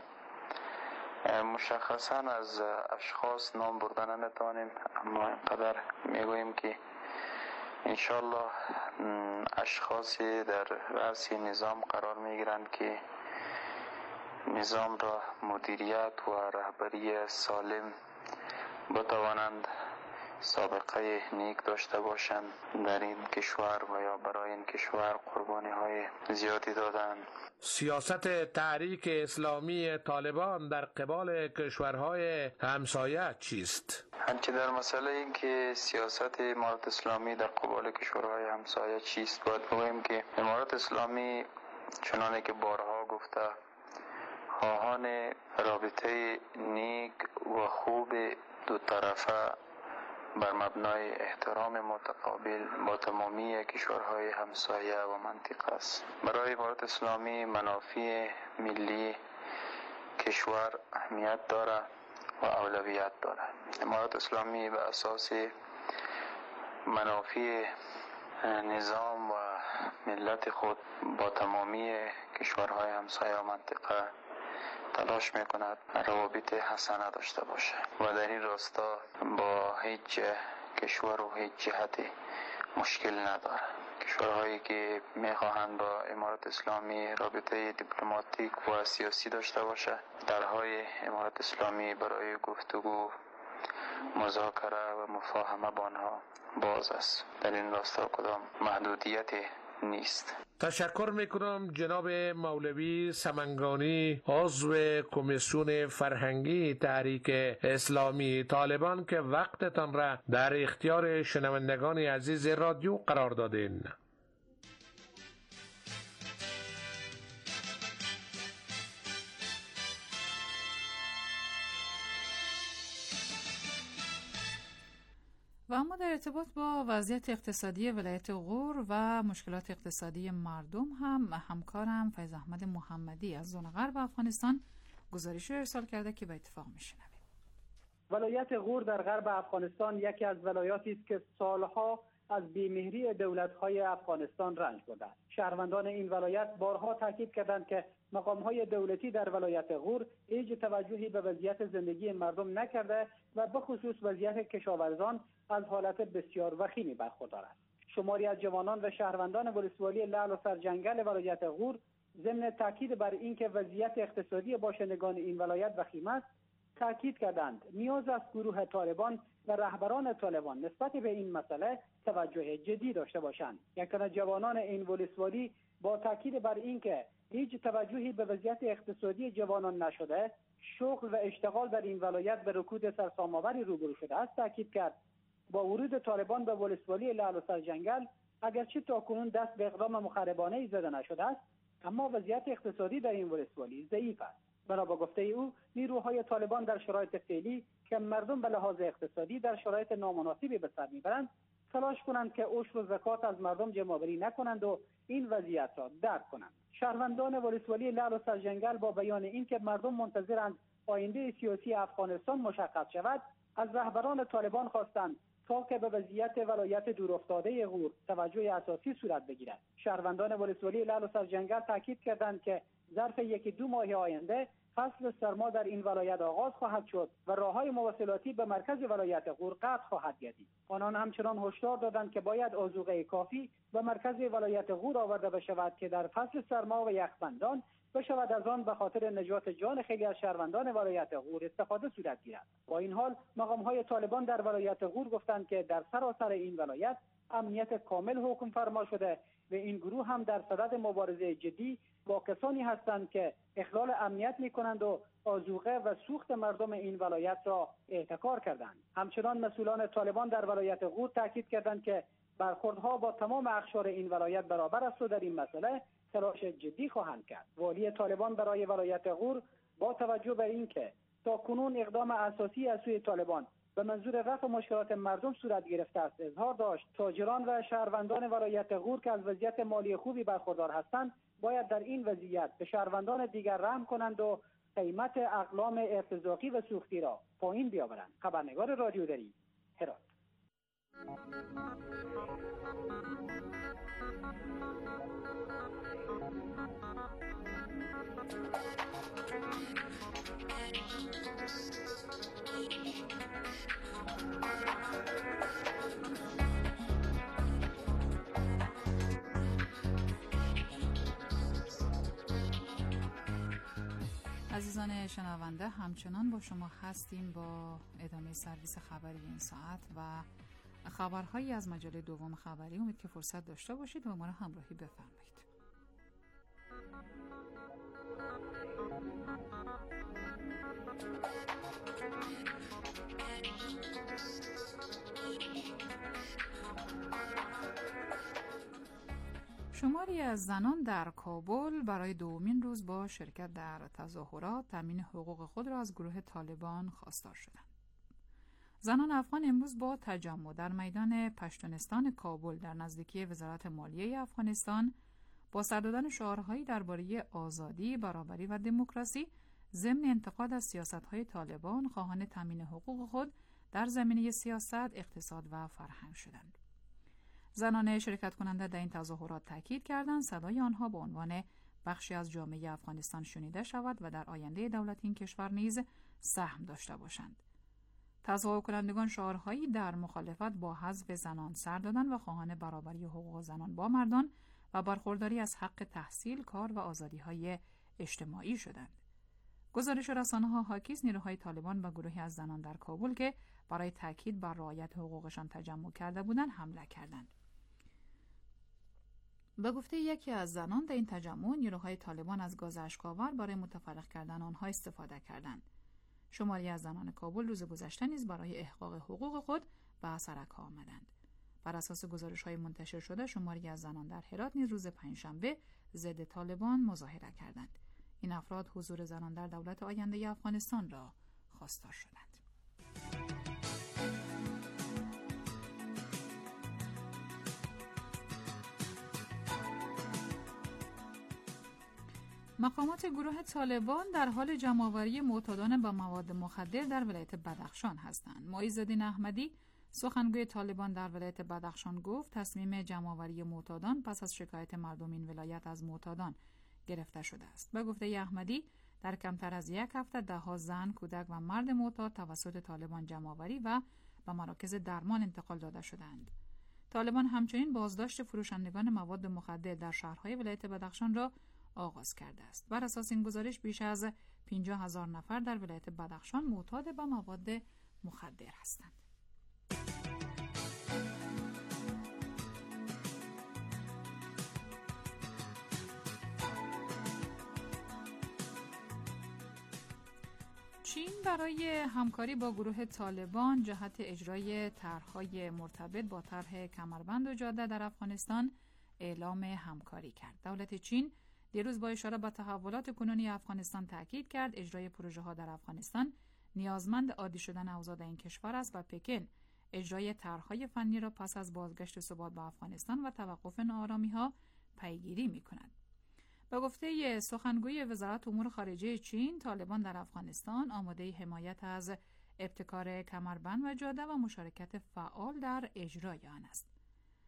مشخصا از اشخاص نام بردن نتوانیم، اما اینقدر میگوییم که انشالله اشخاصی در رأس نظام قرار میگیرند که نظام را مدیریت و رهبری سالم بتوانند سابقه نیک داشته باشند در این کشور و یا برای این کشور قربانی های زیادی دادند. سیاست تحریک اسلامی طالبان در قبال کشورهای همسایه چیست؟ هنچه در مسئله این که سیاست امارت اسلامی در قبال کشورهای همسایه چیست باید بگوییم که امارت اسلامی چنانه که بارها گفته خواهان رابطه نیک و خوب دو طرفه بر مبنای احترام متقابل با تمامی کشورهای همسایه و منطقه است. برای امارت اسلامی منافع ملی کشور اهمیت داره و اولویت داره. امارت اسلامی به اساس منافع نظام و ملت خود با تمامی کشورهای همسایه و منطقه تلاش میکند روابط حسنه داشته باشه و در این راستا با هیچ کشور و هیچ جهت مشکل نداره. کشورهایی که میخواهند با امارت اسلامی رابطه دیپلماتیک و سیاسی داشته باشه، درهای امارت اسلامی برای گفتگو، مذاکره و مفاهمه با آنها باز است. در این راستا کدام محدودیت نیست. تشکر میکنم جناب مولوی سمنگانی، عضو کمیسیون فرهنگی تحریک اسلامی طالبان که وقتتان را در اختیار شنوندگان عزیز رادیو قرار دادین. و اما در ارتباط با وضعیت اقتصادی ولایت غور و مشکلات اقتصادی مردم هم همکارم فیض احمد محمدی از زون غرب افغانستان گزارش ارسال کرده که به اتفاق میشنویم. ولایت غور در غرب افغانستان یکی از ولایاتی است که سالها از بیمهری دولت‌های افغانستان رنج برده است. شهروندان این ولایت بارها تاکید کردند که مقام‌های دولتی در ولایت غور هیچ توجهی به وضعیت زندگی مردم نکرده و به خصوص وضعیت کشاورزان از حالت بسیار وخیمی برخوردار است. شماری از جوانان و شهروندان ولسوالی لعل و سرجنگل ولایت غور ضمن تاکید بر اینکه وضعیت اقتصادی باشندگان این ولایت وخیم است، تاکید کردند نیاز است گروه طالبان و رهبران طالبان نسبت به این مسئله توجه جدی داشته باشند. یکانه جوانان این ولسوالی با تاکید بر اینکه هیچ توجهی به وضعیت اقتصادی جوانان نشده، شغل و اشتغال در این ولایت به رکود سرسام‌آوری روبرو شده است، تاکید کرد با ورود طالبان به ولسوالی لعل و سرجنگل اگرچه تاکنون دست به اقدام مخربانه‌ای زده نشده است، اما وضعیت اقتصادی در این ولسوالی ضعیف است. بنا به گفته او نیروهای طالبان در شرایط فعلی که مردم به لحاظ اقتصادی در شرایط نامناسبی به سر میبرند، تلاش کنند که عشر و زکات از مردم جمع‌آوری نکنند و این وضعیت را درک کنند. شهروندان ولسوالی لعل و سرجنگل با بیان اینکه مردم منتظرند آینده سیاسی افغانستان مشخص شود، از رهبران طالبان خواستند تا که به وضعیت ولایت دورافتاده غور توجه اساسی صورت بگیرد. شهروندان ولسوالی لعل و سرجنگل تاکید کردند که ظرف یکی دو ماه آینده فصل سرما در این ولایت آغاز خواهد شد و راههای مواصلاتی به مرکز ولایت غور قطع خواهد گردید. آنان همچنان هشدار دادند که باید آذوقه کافی به مرکز ولایت غور آورده بشود که در فصل سرما و یخبندان بشود از آن به خاطر نجات جان خیلی از شهروندان ولایت غور استفاده صورت گیرد. با این حال مقام‌های طالبان در ولایت غور گفتند که در سراسر این ولایت امنیت کامل حکم فرما شده و این گروه هم در صدد مبارزه جدی با کسانی هستند که اخلال امنیت می‌کنند و آذوقه و سوخت مردم این ولایت را احتکار کردند. همچنان مسئولان طالبان در ولایت غور تاکید کردند که برخوردها با تمام اقشار این ولایت برابر است و در این مسئله تلاش جدی خواهند کرد. والی طالبان برای ولایت غور با توجه بر اینکه تا کنون اقدام اساسی از سوی طالبان به منظور رفع مشکلات مردم صورت گرفته است اظهار داشت تاجران و شهروندان ولایت غور که از وضعیت مالی خوبی برخوردار هستند باید در این وضعیت به شهروندان دیگر رحم کنند و قیمت اقلام ارتزاقی و سوختی را پایین بیاورند. خبرنگار رادیو دری، هرات. عزیزان شنونده، همچنان با شما هستیم با ادامه سرویس خبری این ساعت و خبرهایی از مجله دوم خبری. امید که فرصت داشته باشید و ما را همراهی بفرمایید. شماری از زنان در کابل برای دومین روز با شرکت در تظاهرات تامین حقوق خود را از گروه طالبان خواستار شدند. زنان افغان امروز با تجمع در میدان پشتونستان کابل در نزدیکی وزارت مالیه افغانستان با سر دادن شعارهایی درباره آزادی، برابری و دموکراسی ضمن انتقاد از سیاست‌های طالبان خواهان تامین حقوق خود در زمینه سیاست، اقتصاد و فرهنگ شدند. زنان شرکت کننده در این تظاهرات تاکید کردند صدای آنها به عنوان بخشی از جامعه افغانستان شنیده شود و در آینده دولت این کشور نیز سهم داشته باشند. تظاهر کنندگان شعارهایی در مخالفت با حذف زنان سر دادند و خواهان برابری حقوق زنان با مردان و برخورداری از حق تحصیل، کار و آزادی‌های اجتماعی شدند. گزارش رسانه‌ها حاکی است نیروهای طالبان به گروهی از زنان در کابل که برای تاکید بر رعایت حقوقشان تجمع کرده بودند حمله کردند. به گفته یکی از زنان در این تجمع نیروهای طالبان از گاز اشک‌آور برای متفرق کردن آنها استفاده کردند. شماری از زنان کابل روز گذشته نیز برای احقاق حقوق خود به سرک آمدند. بر اساس گزارش‌های منتشر شده شماری از زنان در هرات نیز روز پنجشنبه ضد طالبان مظاهره کردند. این افراد حضور زنان در دولت آینده افغانستان را خواستار شدند. مقامات گروه طالبان در حال جمع‌آوری معتادان با مواد مخدر در ولایت بدخشان هستند. معیزالدین احمدی سخنگوی طالبان در ولایت بدخشان گفت تصمیم جمع‌آوری معتادان پس از شکایت مردم این ولایت از معتادان گرفته شده است. به گفته احمدی در کمتر از یک هفته ده‌ها زن، کودک و مرد معتاد توسط طالبان جمع‌آوری و به مراکز درمان انتقال داده شدند. طالبان همچنین بازداشت فروشندگان مواد مخدر در شهرهای ولایت بدخشان را آغاز کرده است. بر اساس این گزارش بیش از پنجاه هزار نفر در ولایت بدخشان معتاد به مواد مخدر هستند. چین برای همکاری با گروه طالبان جهت اجرای طرح‌های مرتبط با طرح کمربند و جاده در افغانستان اعلام همکاری کرد. دولت چین دیروز با اشاره به تحولات کنونی افغانستان تاکید کرد اجرای پروژه‌ها در افغانستان نیازمند عادی شدن اوضاع در این کشور است و پکن اجرای طرح‌های فنی را پس از بازگشت ثبات به افغانستان و توقف ناآرامی‌ها پیگیری می‌کند. به گفته سخنگوی وزارت امور خارجه چین، طالبان در افغانستان آماده حمایت از ابتکار کمربند و جاده و مشارکت فعال در اجرای آن است.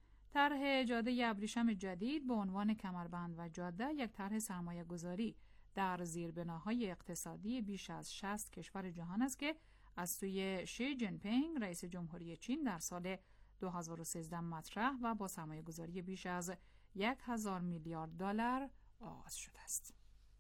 طرح جاده ابریشم جدید به عنوان کمربند و جاده یک طرح سرمایه‌گذاری در زیربناهای اقتصادی بیش از شصت کشور جهان است که از سوی شی جین پینگ رئیس جمهوری چین در سال دو هزار و سیزده مطرح و با سرمایه‌گذاری بیش از یک هزار میلیارد دلار آغاز شده است.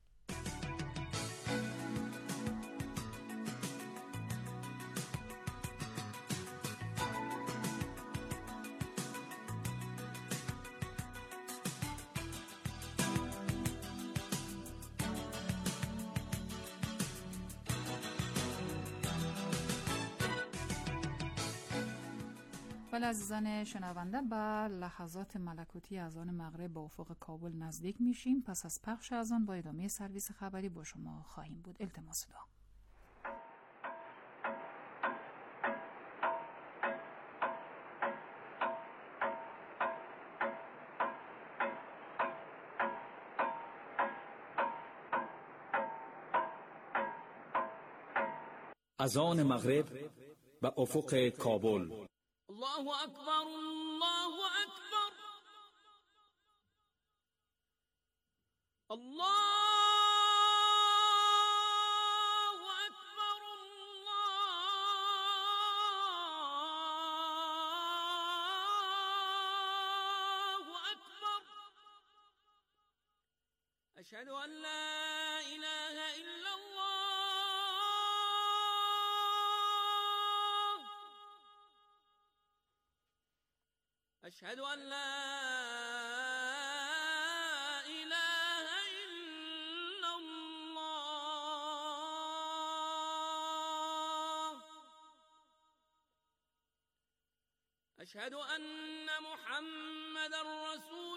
بله عزیزان شنونده، به لحظات ملکوتی از آن مغرب با افق کابل نزدیک میشیم. پس از پخش از آن با ادامه سرویس خبری با شما خواهیم بود. التماس دعا. از آن مغرب به افق کابل. الله أكبر الله أكبر الله أكبر الله أكبر أشهد أن لا إله إلا الله أشهد أن لا إله إلا الله أشهد أن محمدا رسول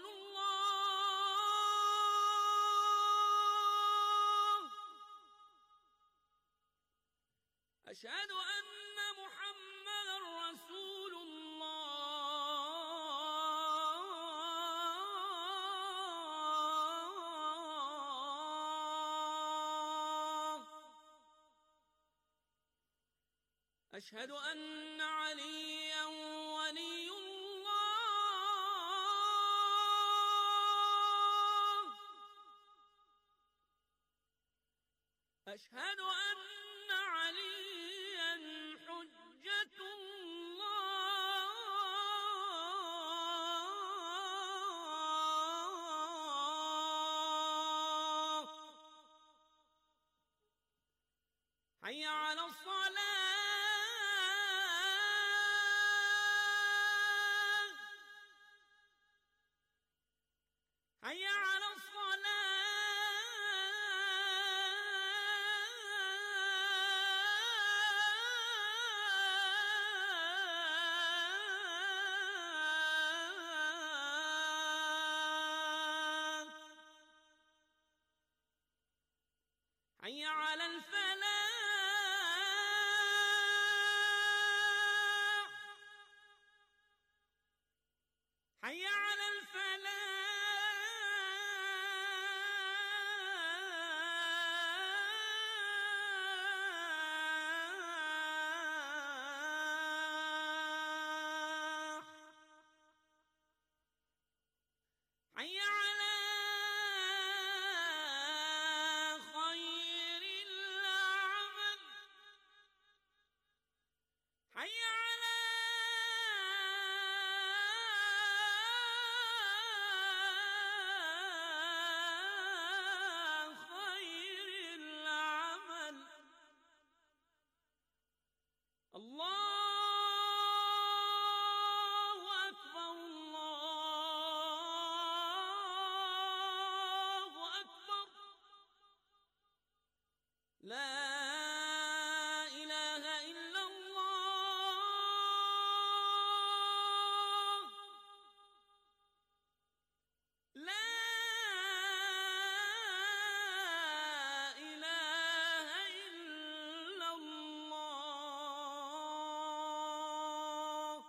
الله أشهد أن محمدا رسول الله أشهد أن عليا ولي الله أشهد أن عليا حجة الله حي على الصلاة حي على الصلاة حي على الفلاح حي على الفلاح حي على خير العمل حي على خير العمل الله أكبر الله أكبر لا إله إلا الله لا إله إلا الله.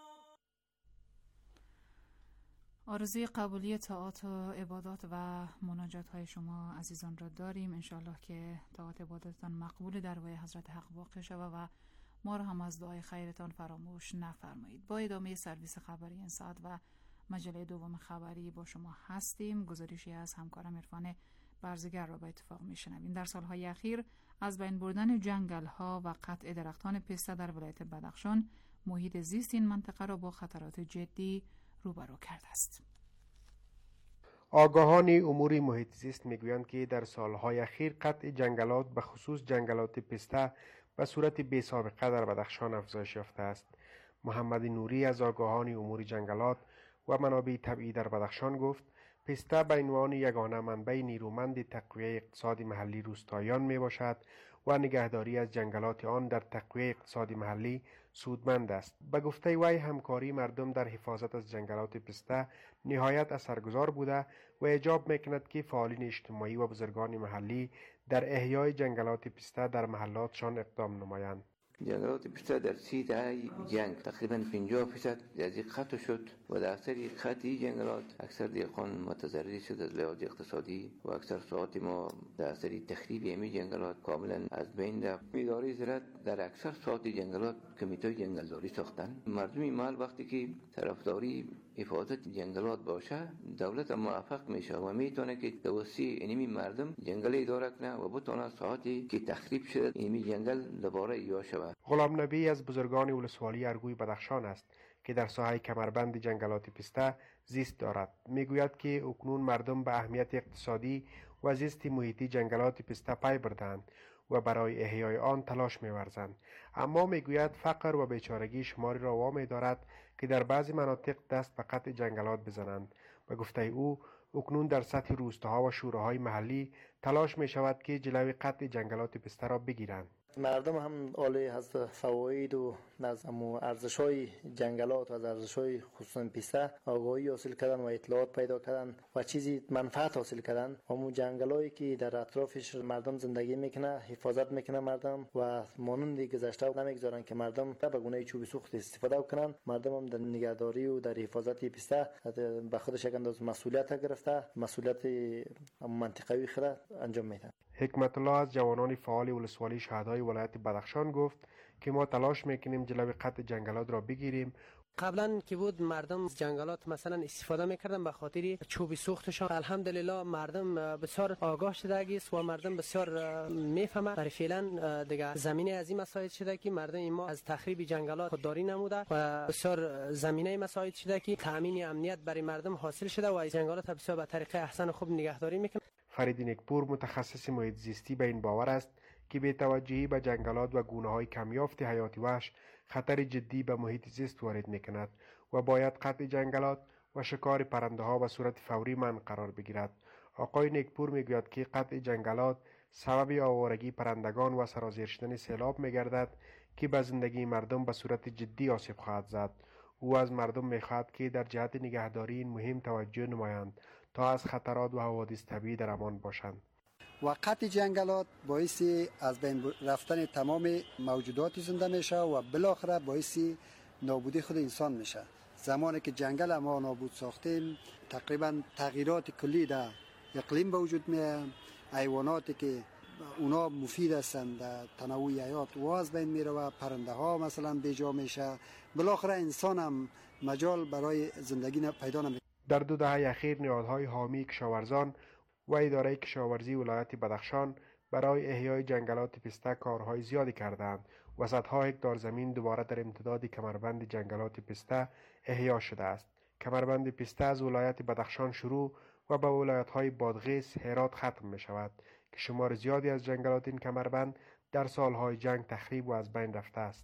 آرزوی قبولی طاعات و عبادات و مناجات های شما عزیزان را داریم. انشاءالله که طاعات عبادتتان مقبول در وی حضرت حق واقع شود و ما را هم از دعای خیرتان فراموش نفرمایید. با ادامه سرویس خبری این ساعت و مجله دوم خبری با شما هستیم. گزارشی از همکارم عرفان برزگر را به اتفاق میشنویم. در سالهای اخیر از بین بردن جنگل ها و قطع درختان پسته در ولایت بدخشان محیط زیست این منطقه را با خطرات جدی روبرو کرده است. آگاهان امور محیط زیست میگویند که در سالهای اخیر قطع جنگلات به خصوص جنگلات پسته به صورت بی سابقه در بدخشان افزایش یافته است. محمد نوری از آگاهان امور جنگلات و منابع طبیعی در بدخشان گفت پسته به عنوان یگانه منبع نیرومند تقویه اقتصاد محلی روستاییان می باشد و نگهداری از جنگلات آن در تقویه اقتصاد محلی سودمند است. به گفته وی همکاری مردم در حفاظت از جنگلات پسته نهایت اثرگذار بوده و ایجاب میکند که فعالین اجتماعی و بزرگان محلی در احیای جنگلات پسته در محلاتشان اقدام نمایند. جنگلات پسته در سی دهه جنگ تقریبا پنجاه فیصد از این قطع شد و در اثر قطع جنگلات اکثر دیگران متضرر شد از لحاظ اقتصادی و اکثر ساعات ما در اثر تخریب همین جنگلات کاملا از بین رفت. اداره زراعت در اکثر ساعات جنگلات کمیته جنگلداری ساختن. مردم محل وقتی که طرفداری حفاظت جنگلات باشه دولت موفق میشه و میتونه که توسط اینمی مردم جنگل اداره کنه و بتونه ساعتی که تخریب شده اینمی جنگل دوباره احیا شود. غلام نبی از بزرگان ولسوالی ارگوی بدخشان است که در ساحه کمربند جنگلات پسته زیست دارد. میگوید که اکنون مردم به اهمیت اقتصادی و زیست محیطی جنگلات پسته پی بردند و برای احیای آن تلاش می‌ورزند. اما میگوید فقر و بیچارگی شماری را وامی دارد که در بعضی مناطق دست به قطع جنگلات بزنند. به گفته او اکنون در سطح روستاها و شوراهای محلی تلاش می شود که جلوی قطع جنگلات پسته را بگیرند. مردم هم عالی از فواید و از ارزش‌های جنگلات و از ارزش‌های خصوصا پسته آگاهی حاصل کردن و اطلاعات پیدا کردن و چیزی منفعت حاصل کردن. همون جنگلایی که در اطرافش مردم زندگی میکنه حفاظت میکنه مردم و مانند گذشته نمیگذارن که مردم به گونه چوب سوخت استفاده کنن. مردم هم در نگهداری و در حفاظت پسته به خودش یک اندازه مسئولیت گرفته، مسئولیت منطقوی خود انجام میدن. حکمت الله از جوانان فعال ولسوالی شهدای ولایت بدخشان گفت که ما تلاش میکنیم جلوی قطع جنگلات را بگیریم. قبلا که بود مردم جنگلات مثلا استفاده میکردن به خاطر چوب سوختشان. الحمدلله مردم بسیار آگاه شده است و مردم بسیار میفهمه. برای فعلا دیگه زمینه از این مسائل شده که مردم ما از تخریب جنگلات خودداری نموده و بسیار زمینه مسائل شده که تامین امنیت برای مردم حاصل شده و از جنگلات بسیار به طریقه احسن خوب نگهداری میکنه. فرید نیکپور متخصص محیط زیستی به این باور است که بی توجهی به جنگلات و گونه‌های کمیافت حیات وحش خطر جدی به محیط زیست وارد می‌کند و باید قطع جنگلات و شکار پرنده‌ها به صورت فوری منع قرار بگیرد. آقای نیکپور میگوید که قطع جنگلات سبب آوارگی پرندگان و سرازیر شدن سیلاب می‌گردد که به زندگی مردم به صورت جدی آسیب خواهد زد. او از مردم می‌خواهد که در جهت نگهداری این مهم توجه نمایند تا از خطرات و حوادث طبیعی در امان باشند. و قطع جنگلات باعث از بین رفتن تمام موجودات زنده میشه و بالاخره باعث نابودی خود انسان میشه. زمانی که جنگل ما نابود ساختیم تقریبا تغییرات کلی در اقلیم به وجود میاد. حیواناتی که اونا مفید هستند در تنوع حیات و از بین میره و پرنده ها مثلا بیجا میشه. بالاخره انسان هم مجال برای زندگی پیدا نمیکنه. در دو دهه اخیر نهادهای حامی کشاورزان و اداره کشاورزی ولایت بدخشان برای احیای جنگلات پسته کارهای زیادی کردند و صدها هکتار زمین دوباره در امتداد کمربند جنگلات پسته احیا شده است. کمربند پسته از ولایت بدخشان شروع و به ولایت‌های بادغیس، هرات ختم می شود که شمار زیادی از جنگلات این کمربند در سالهای جنگ تخریب و از بین رفته است.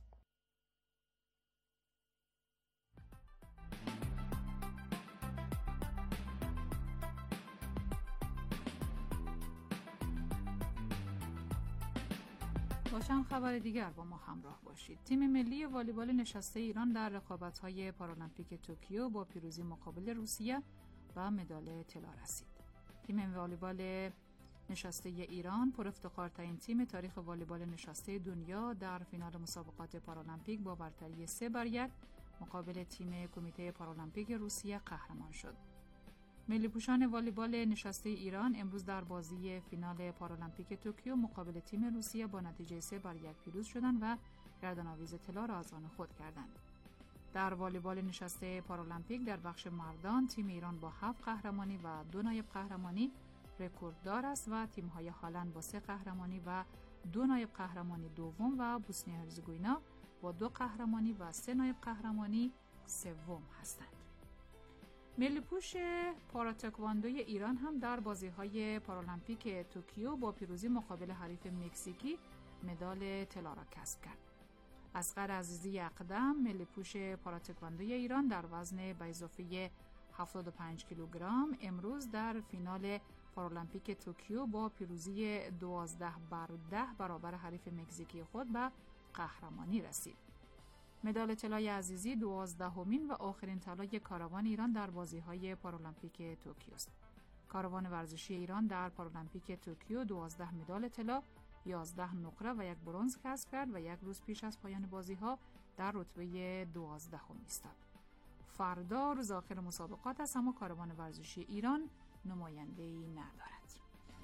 با چند خبر دیگر با ما همراه باشید. تیم ملی والیبال نشسته ایران در رقابت‌های پارالمپیک توکیو با پیروزی مقابل روسیه و مدال طلا رسید. تیم والیبال نشسته ایران پر افتخارترین تیم تاریخ والیبال نشسته دنیا در فینال مسابقات پارالمپیک با برتری سه بر یک مقابل تیم کمیته پارالمپیک روسیه قهرمان شد. ملی پوشان والیبال نشسته ایران امروز در بازی فینال پارالمپیک توکیو مقابل تیم روسیه با نتیجه سه بر یک پیروز شدند و گردن‌آویز طلا را از آن خود کردند. در والیبال نشسته پارالمپیک در بخش مردان تیم ایران با هفت قهرمانی و دو نایب قهرمانی رکورددار است و تیم‌های هالند با سه قهرمانی و دو نایب قهرمانی دوم و بوسنی هرزگوینا با دو قهرمانی و سه نایب قهرمانی سوم هستند. ملی پوش پاراتکواندوی ایران هم در بازی‌های پارالمپیک توکیو با پیروزی مقابل حریف مکزیکی مدال طلا را کسب کرد. اصغر عزیزی اقدم ملی پوش پاراتکواندوی ایران در وزن به اضافه هفتاد و پنج کیلوگرم امروز در فینال پارالمپیک توکیو با پیروزی دوازده بر ده برابر حریف مکزیکی خود به قهرمانی رسید. مدال طلای عزیزی دوازدهمین و آخرین طلای کاروان ایران در بازی‌های پارالمپیک توکیو است. کاروان ورزشی ایران در پارالمپیک توکیو دوازده مدال طلا، یازده نقره و یک برنز کسب کرد و یک روز پیش از پایان بازی‌ها در رتبه دوازدهم ایستاد. فردا روز آخر مسابقات است، اما کاروان ورزشی ایران نماینده‌ای ندارد.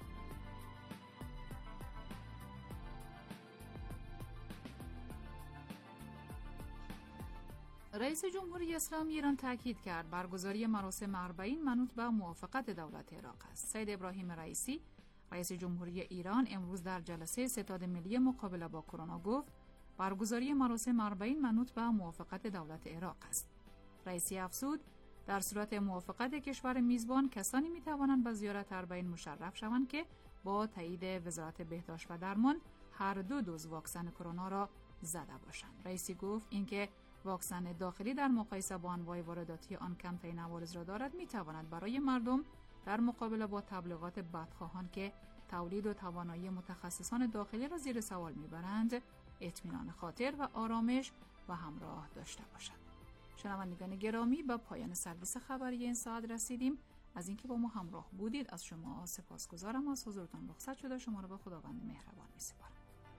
رئیس جمهوری اسلامی ایران تاکید کرد برگزاری مراسم اربعین منوط به موافقت دولت عراق است. سید ابراهیم رئیسی رئیس جمهوری ایران امروز در جلسه ستاد ملی مقابله با کرونا گفت برگزاری مراسم اربعین منوط به موافقت دولت عراق است. رئیسی افزود در صورت موافقت کشور میزبان کسانی می توانند به زیارت اربعین مشرف شوند که با تایید وزارت بهداشت و درمان هر دو دوز واکسن کرونا را زده باشند. رئیسی گفت اینکه واکسن داخلی در مقایسه با انواع وارداتی آن کمترین عوارض را دارد می تواند برای مردم در مقابله با تبلیغات بدخواهان که تولید و توانایی متخصصان داخلی را زیر سوال میبرند اطمینان خاطر و آرامش و همراه داشته باشد. شنوندگان گرامی، به پایان سرویس خبری این ساعت رسیدیم. از اینکه با ما همراه بودید از شما سپاسگزارم. از حضورتان رخصت شده شما را به خداوند مهربان می‌سپارم.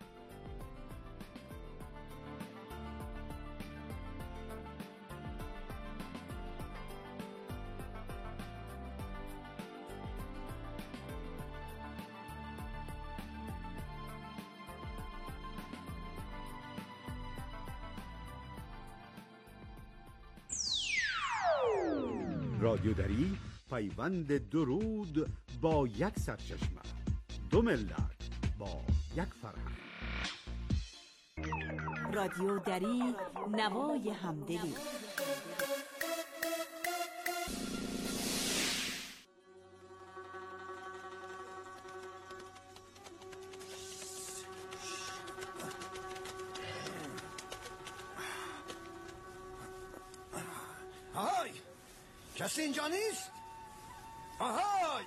رادیودری پیوند درود با یک سرچشمه، دو ملت با یک فرهنگ. رادیودری نوای همدلی. آهای کسی اینجا نیست؟ آهای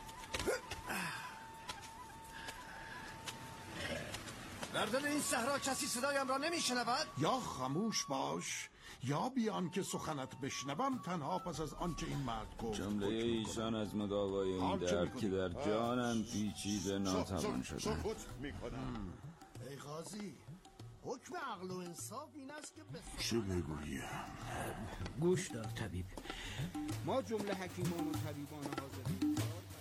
در دل این صحرا کسی صدایم را نمیشنود؟ یا خاموش باش یا بیان که سخنت بشنوم تنها پس از آنچه این مرد گفت. جمله ایشان از مداوای این درد که در جانم پیچیده ناتوان شده. ای قاضی، حکم عقل و انصاف این است که چه بگویم؟ گوش دار طبیب، ما جمله حکیمان و طبیبان حاضرین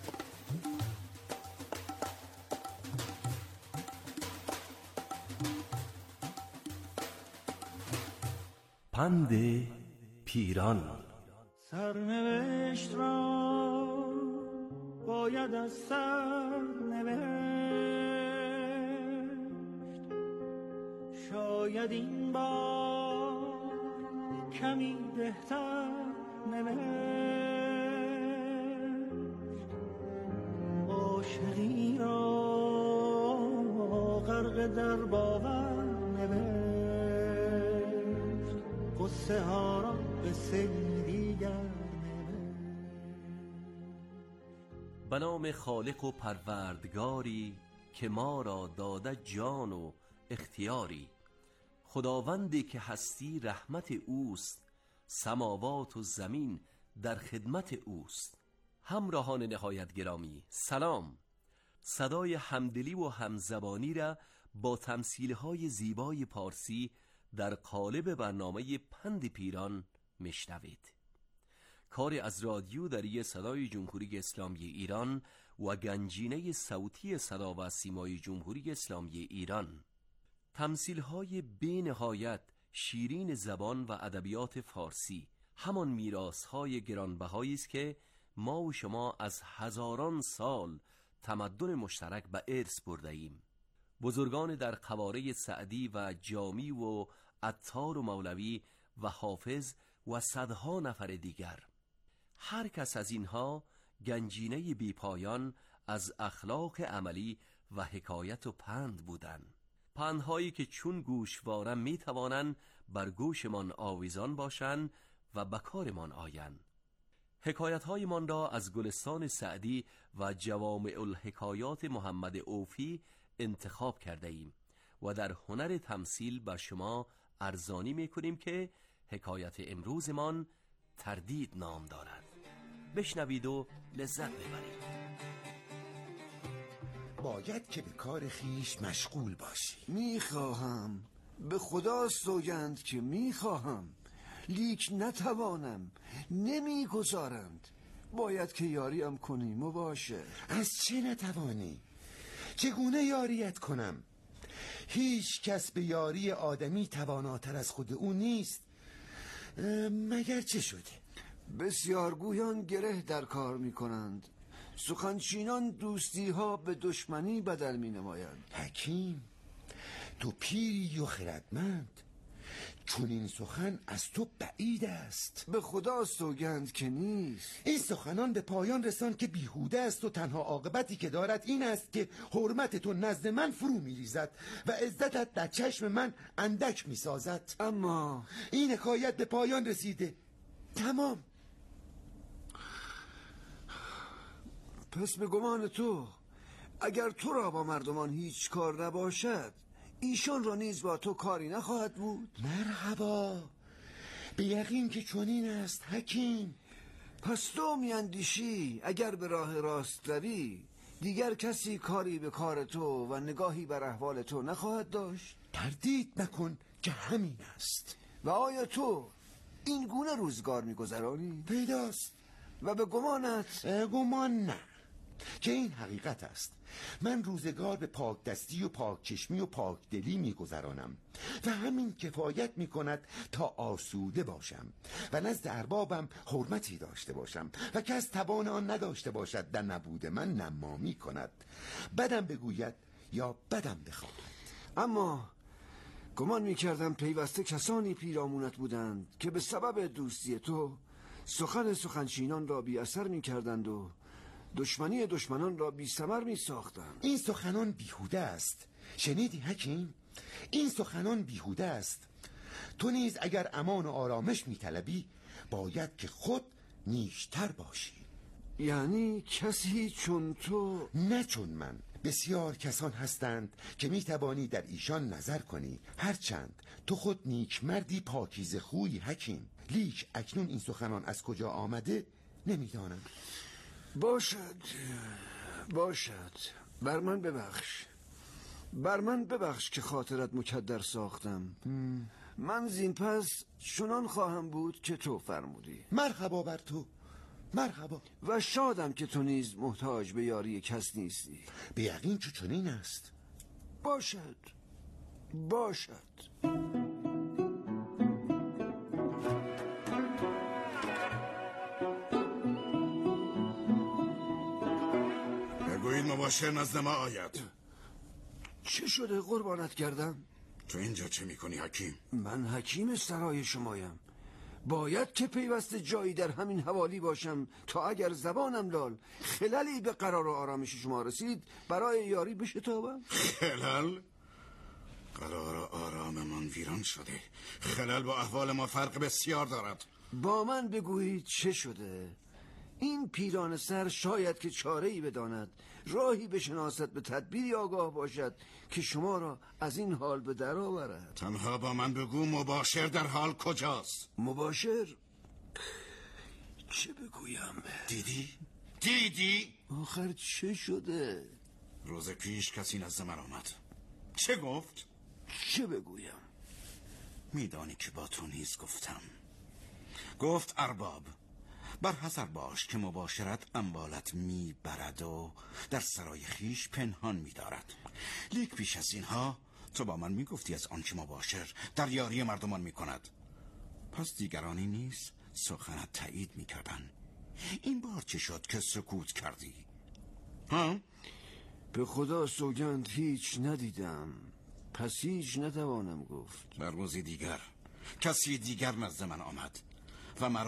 پند پیران. سرنوشت را باید از سر نوشت، شاید این بار کمی بهتر نوشت، عاشقی را غرق در باور نوشت، قصه ها را به سری دیگر. به نام خالق و پروردگاری که ما را داده جان و اختیاری، خداوندی که هستی رحمت اوست، سماوات و زمین در خدمت اوست. همراهان نهایت گرامی سلام. صدای همدلی و همزبانی را با تمثیل‌های زیبای پارسی در قالب برنامه پند پیران میشنوید. کار از رادیو دری صدای جمهوری اسلامی ایران و گنجینه صوتی صدا و سیمای جمهوری اسلامی ایران. تمثیل‌های بی نهایت شیرین زبان و ادبیات فارسی همان میراث‌های گرانبهایی است که ما و شما از هزاران سال تمدن مشترک به ارث برده ایم. بزرگان در قواره سعدی و جامی و عطار و مولوی و حافظ و صدها نفر دیگر، هر کس از اینها گنجینه بی پایان از اخلاق عملی و حکایت و پند بودند، پندهایی که چون گوشواره می توانند بر گوشمان آویزان باشند و بکارمان آیند. حکایت‌هایمان را از گلستان سعدی و جوامع الحکایات محمد اوفی انتخاب کرده ایم و در هنر تمثیل بر شما ارزانی می‌کنیم که حکایت امروزمان تردید نام دارد. بشنوید و لذت ببرید. باید که به کار خیش مشغول باشی. میخواهم، به خدا سوگند که میخواهم، لیک نتوانم، نمیگذارند. باید که یاریم کنی مباشر. از چه نتوانی؟ چگونه یاریت کنم؟ هیچ کس به یاری آدمی تواناتر از خود او نیست. مگر چه شده؟ بسیار گویان گره در کار میکنند، سخنچینان دوستی ها به دشمنی بدل می نمایند. حکیم، تو پیری و خردمند، چون این سخن از تو بعید است. به خدا سوگند که نیست. این سخنان به پایان رسان که بیهوده است و تنها عاقبتی که دارد این است که حرمت تو نزد من فرو می ریزد و عزتت در چشم من اندک می سازد. اما این حکایت به پایان رسیده، تمام. پس به گمان تو اگر تو را با مردمان هیچ کار نباشد، ایشان را نیز با تو کاری نخواهد بود؟ مرحبا، به یقین که چنین است حکیم. پس تو میاندیشی اگر به راه راست روی، دیگر کسی کاری به کار تو و نگاهی بر احوال تو نخواهد داشت؟ تردید نکن که همین است. و آیا تو این گونه روزگار میگذرانی؟ پیداست. و به گمانت؟ گمان نه، که این حقیقت است. من روزگار به پاک دستی و پاک چشمی و پاک دلی می گذرانم و همین کفایت می کند تا آسوده باشم و نزد اربابم حرمتی داشته باشم و کس توان آن نداشته باشد در نبود من نمامی کند، بدم بگوید یا بدم بخواهد. اما گمان می کردم پیوسته کسانی پیرامونت بودند که به سبب دوستی تو سخن سخنچینان را بی اثر می کردند و دشمنی دشمنان را بی ثمر می ساختند. این سخنان بیهوده است. شنیدی حکیم؟ این سخنان بیهوده است. تو نیز اگر امان و آرامش می طلبی باید که خود نیشتر باشی. یعنی کسی چون تو؟ نه چون من. بسیار کسان هستند که می توانی در ایشان نظر کنی، هرچند تو خود نیک مردی پاکیزه خوی حکیم. لیک اکنون این سخنان از کجا آمده نمیدانم. باشد باشد، بر من ببخش، بر من ببخش که خاطرت مکدر ساختم. من زین پس چنان خواهم بود که تو فرمودی. مرحبا بر تو، مرحبا. و شادم که تو نیز محتاج به یاری کس نیستی. به یقین که چنین است. باشد باشد. بگویید مباشر نزد ما آید. چه شده قربانت کردم؟ تو اینجا چه میکنی حکیم؟ من حکیم سرای شمایم، باید که پیوسته جایی در همین حوالی باشم تا اگر زبانم لال خللی به قرار و آرامش شما رسید برای یاری بشتابم. خلل؟ قرار و آرام من ویران شده. خلل با احوال ما فرق بسیار دارد. با من بگویید چه شده؟ این پیران سر شاید که چاره‌ای بداند، راهی بشناسد، به تدبیری آگاه باشد که شما را از این حال به در آورد. تنها با من بگو مباشر در حال کجاست؟ مباشر؟ چه بگویم؟ دیدی؟ دیدی؟ آخر چه شده؟ روز پیش کسی نزد من آمد. چه گفت؟ چه بگویم؟ میدانی که با تو نیز گفتم. گفت ارباب بر حذر باش که مباشرت اموالت میبرد و در سرای خیش پنهان میدارد. لیک پیش از اینها تو با من میگفتی از آنچه مباشر در یاری مردمان میکند. پس دیگرانی نیز سخنت تایید میکردن. این بار چه شد که سکوت کردی؟ ها؟ به خدا سوگند هیچ ندیدم، پس هیچ نتوانم گفت. بر روزی دیگر کسی دیگر نزد من آمد و مرا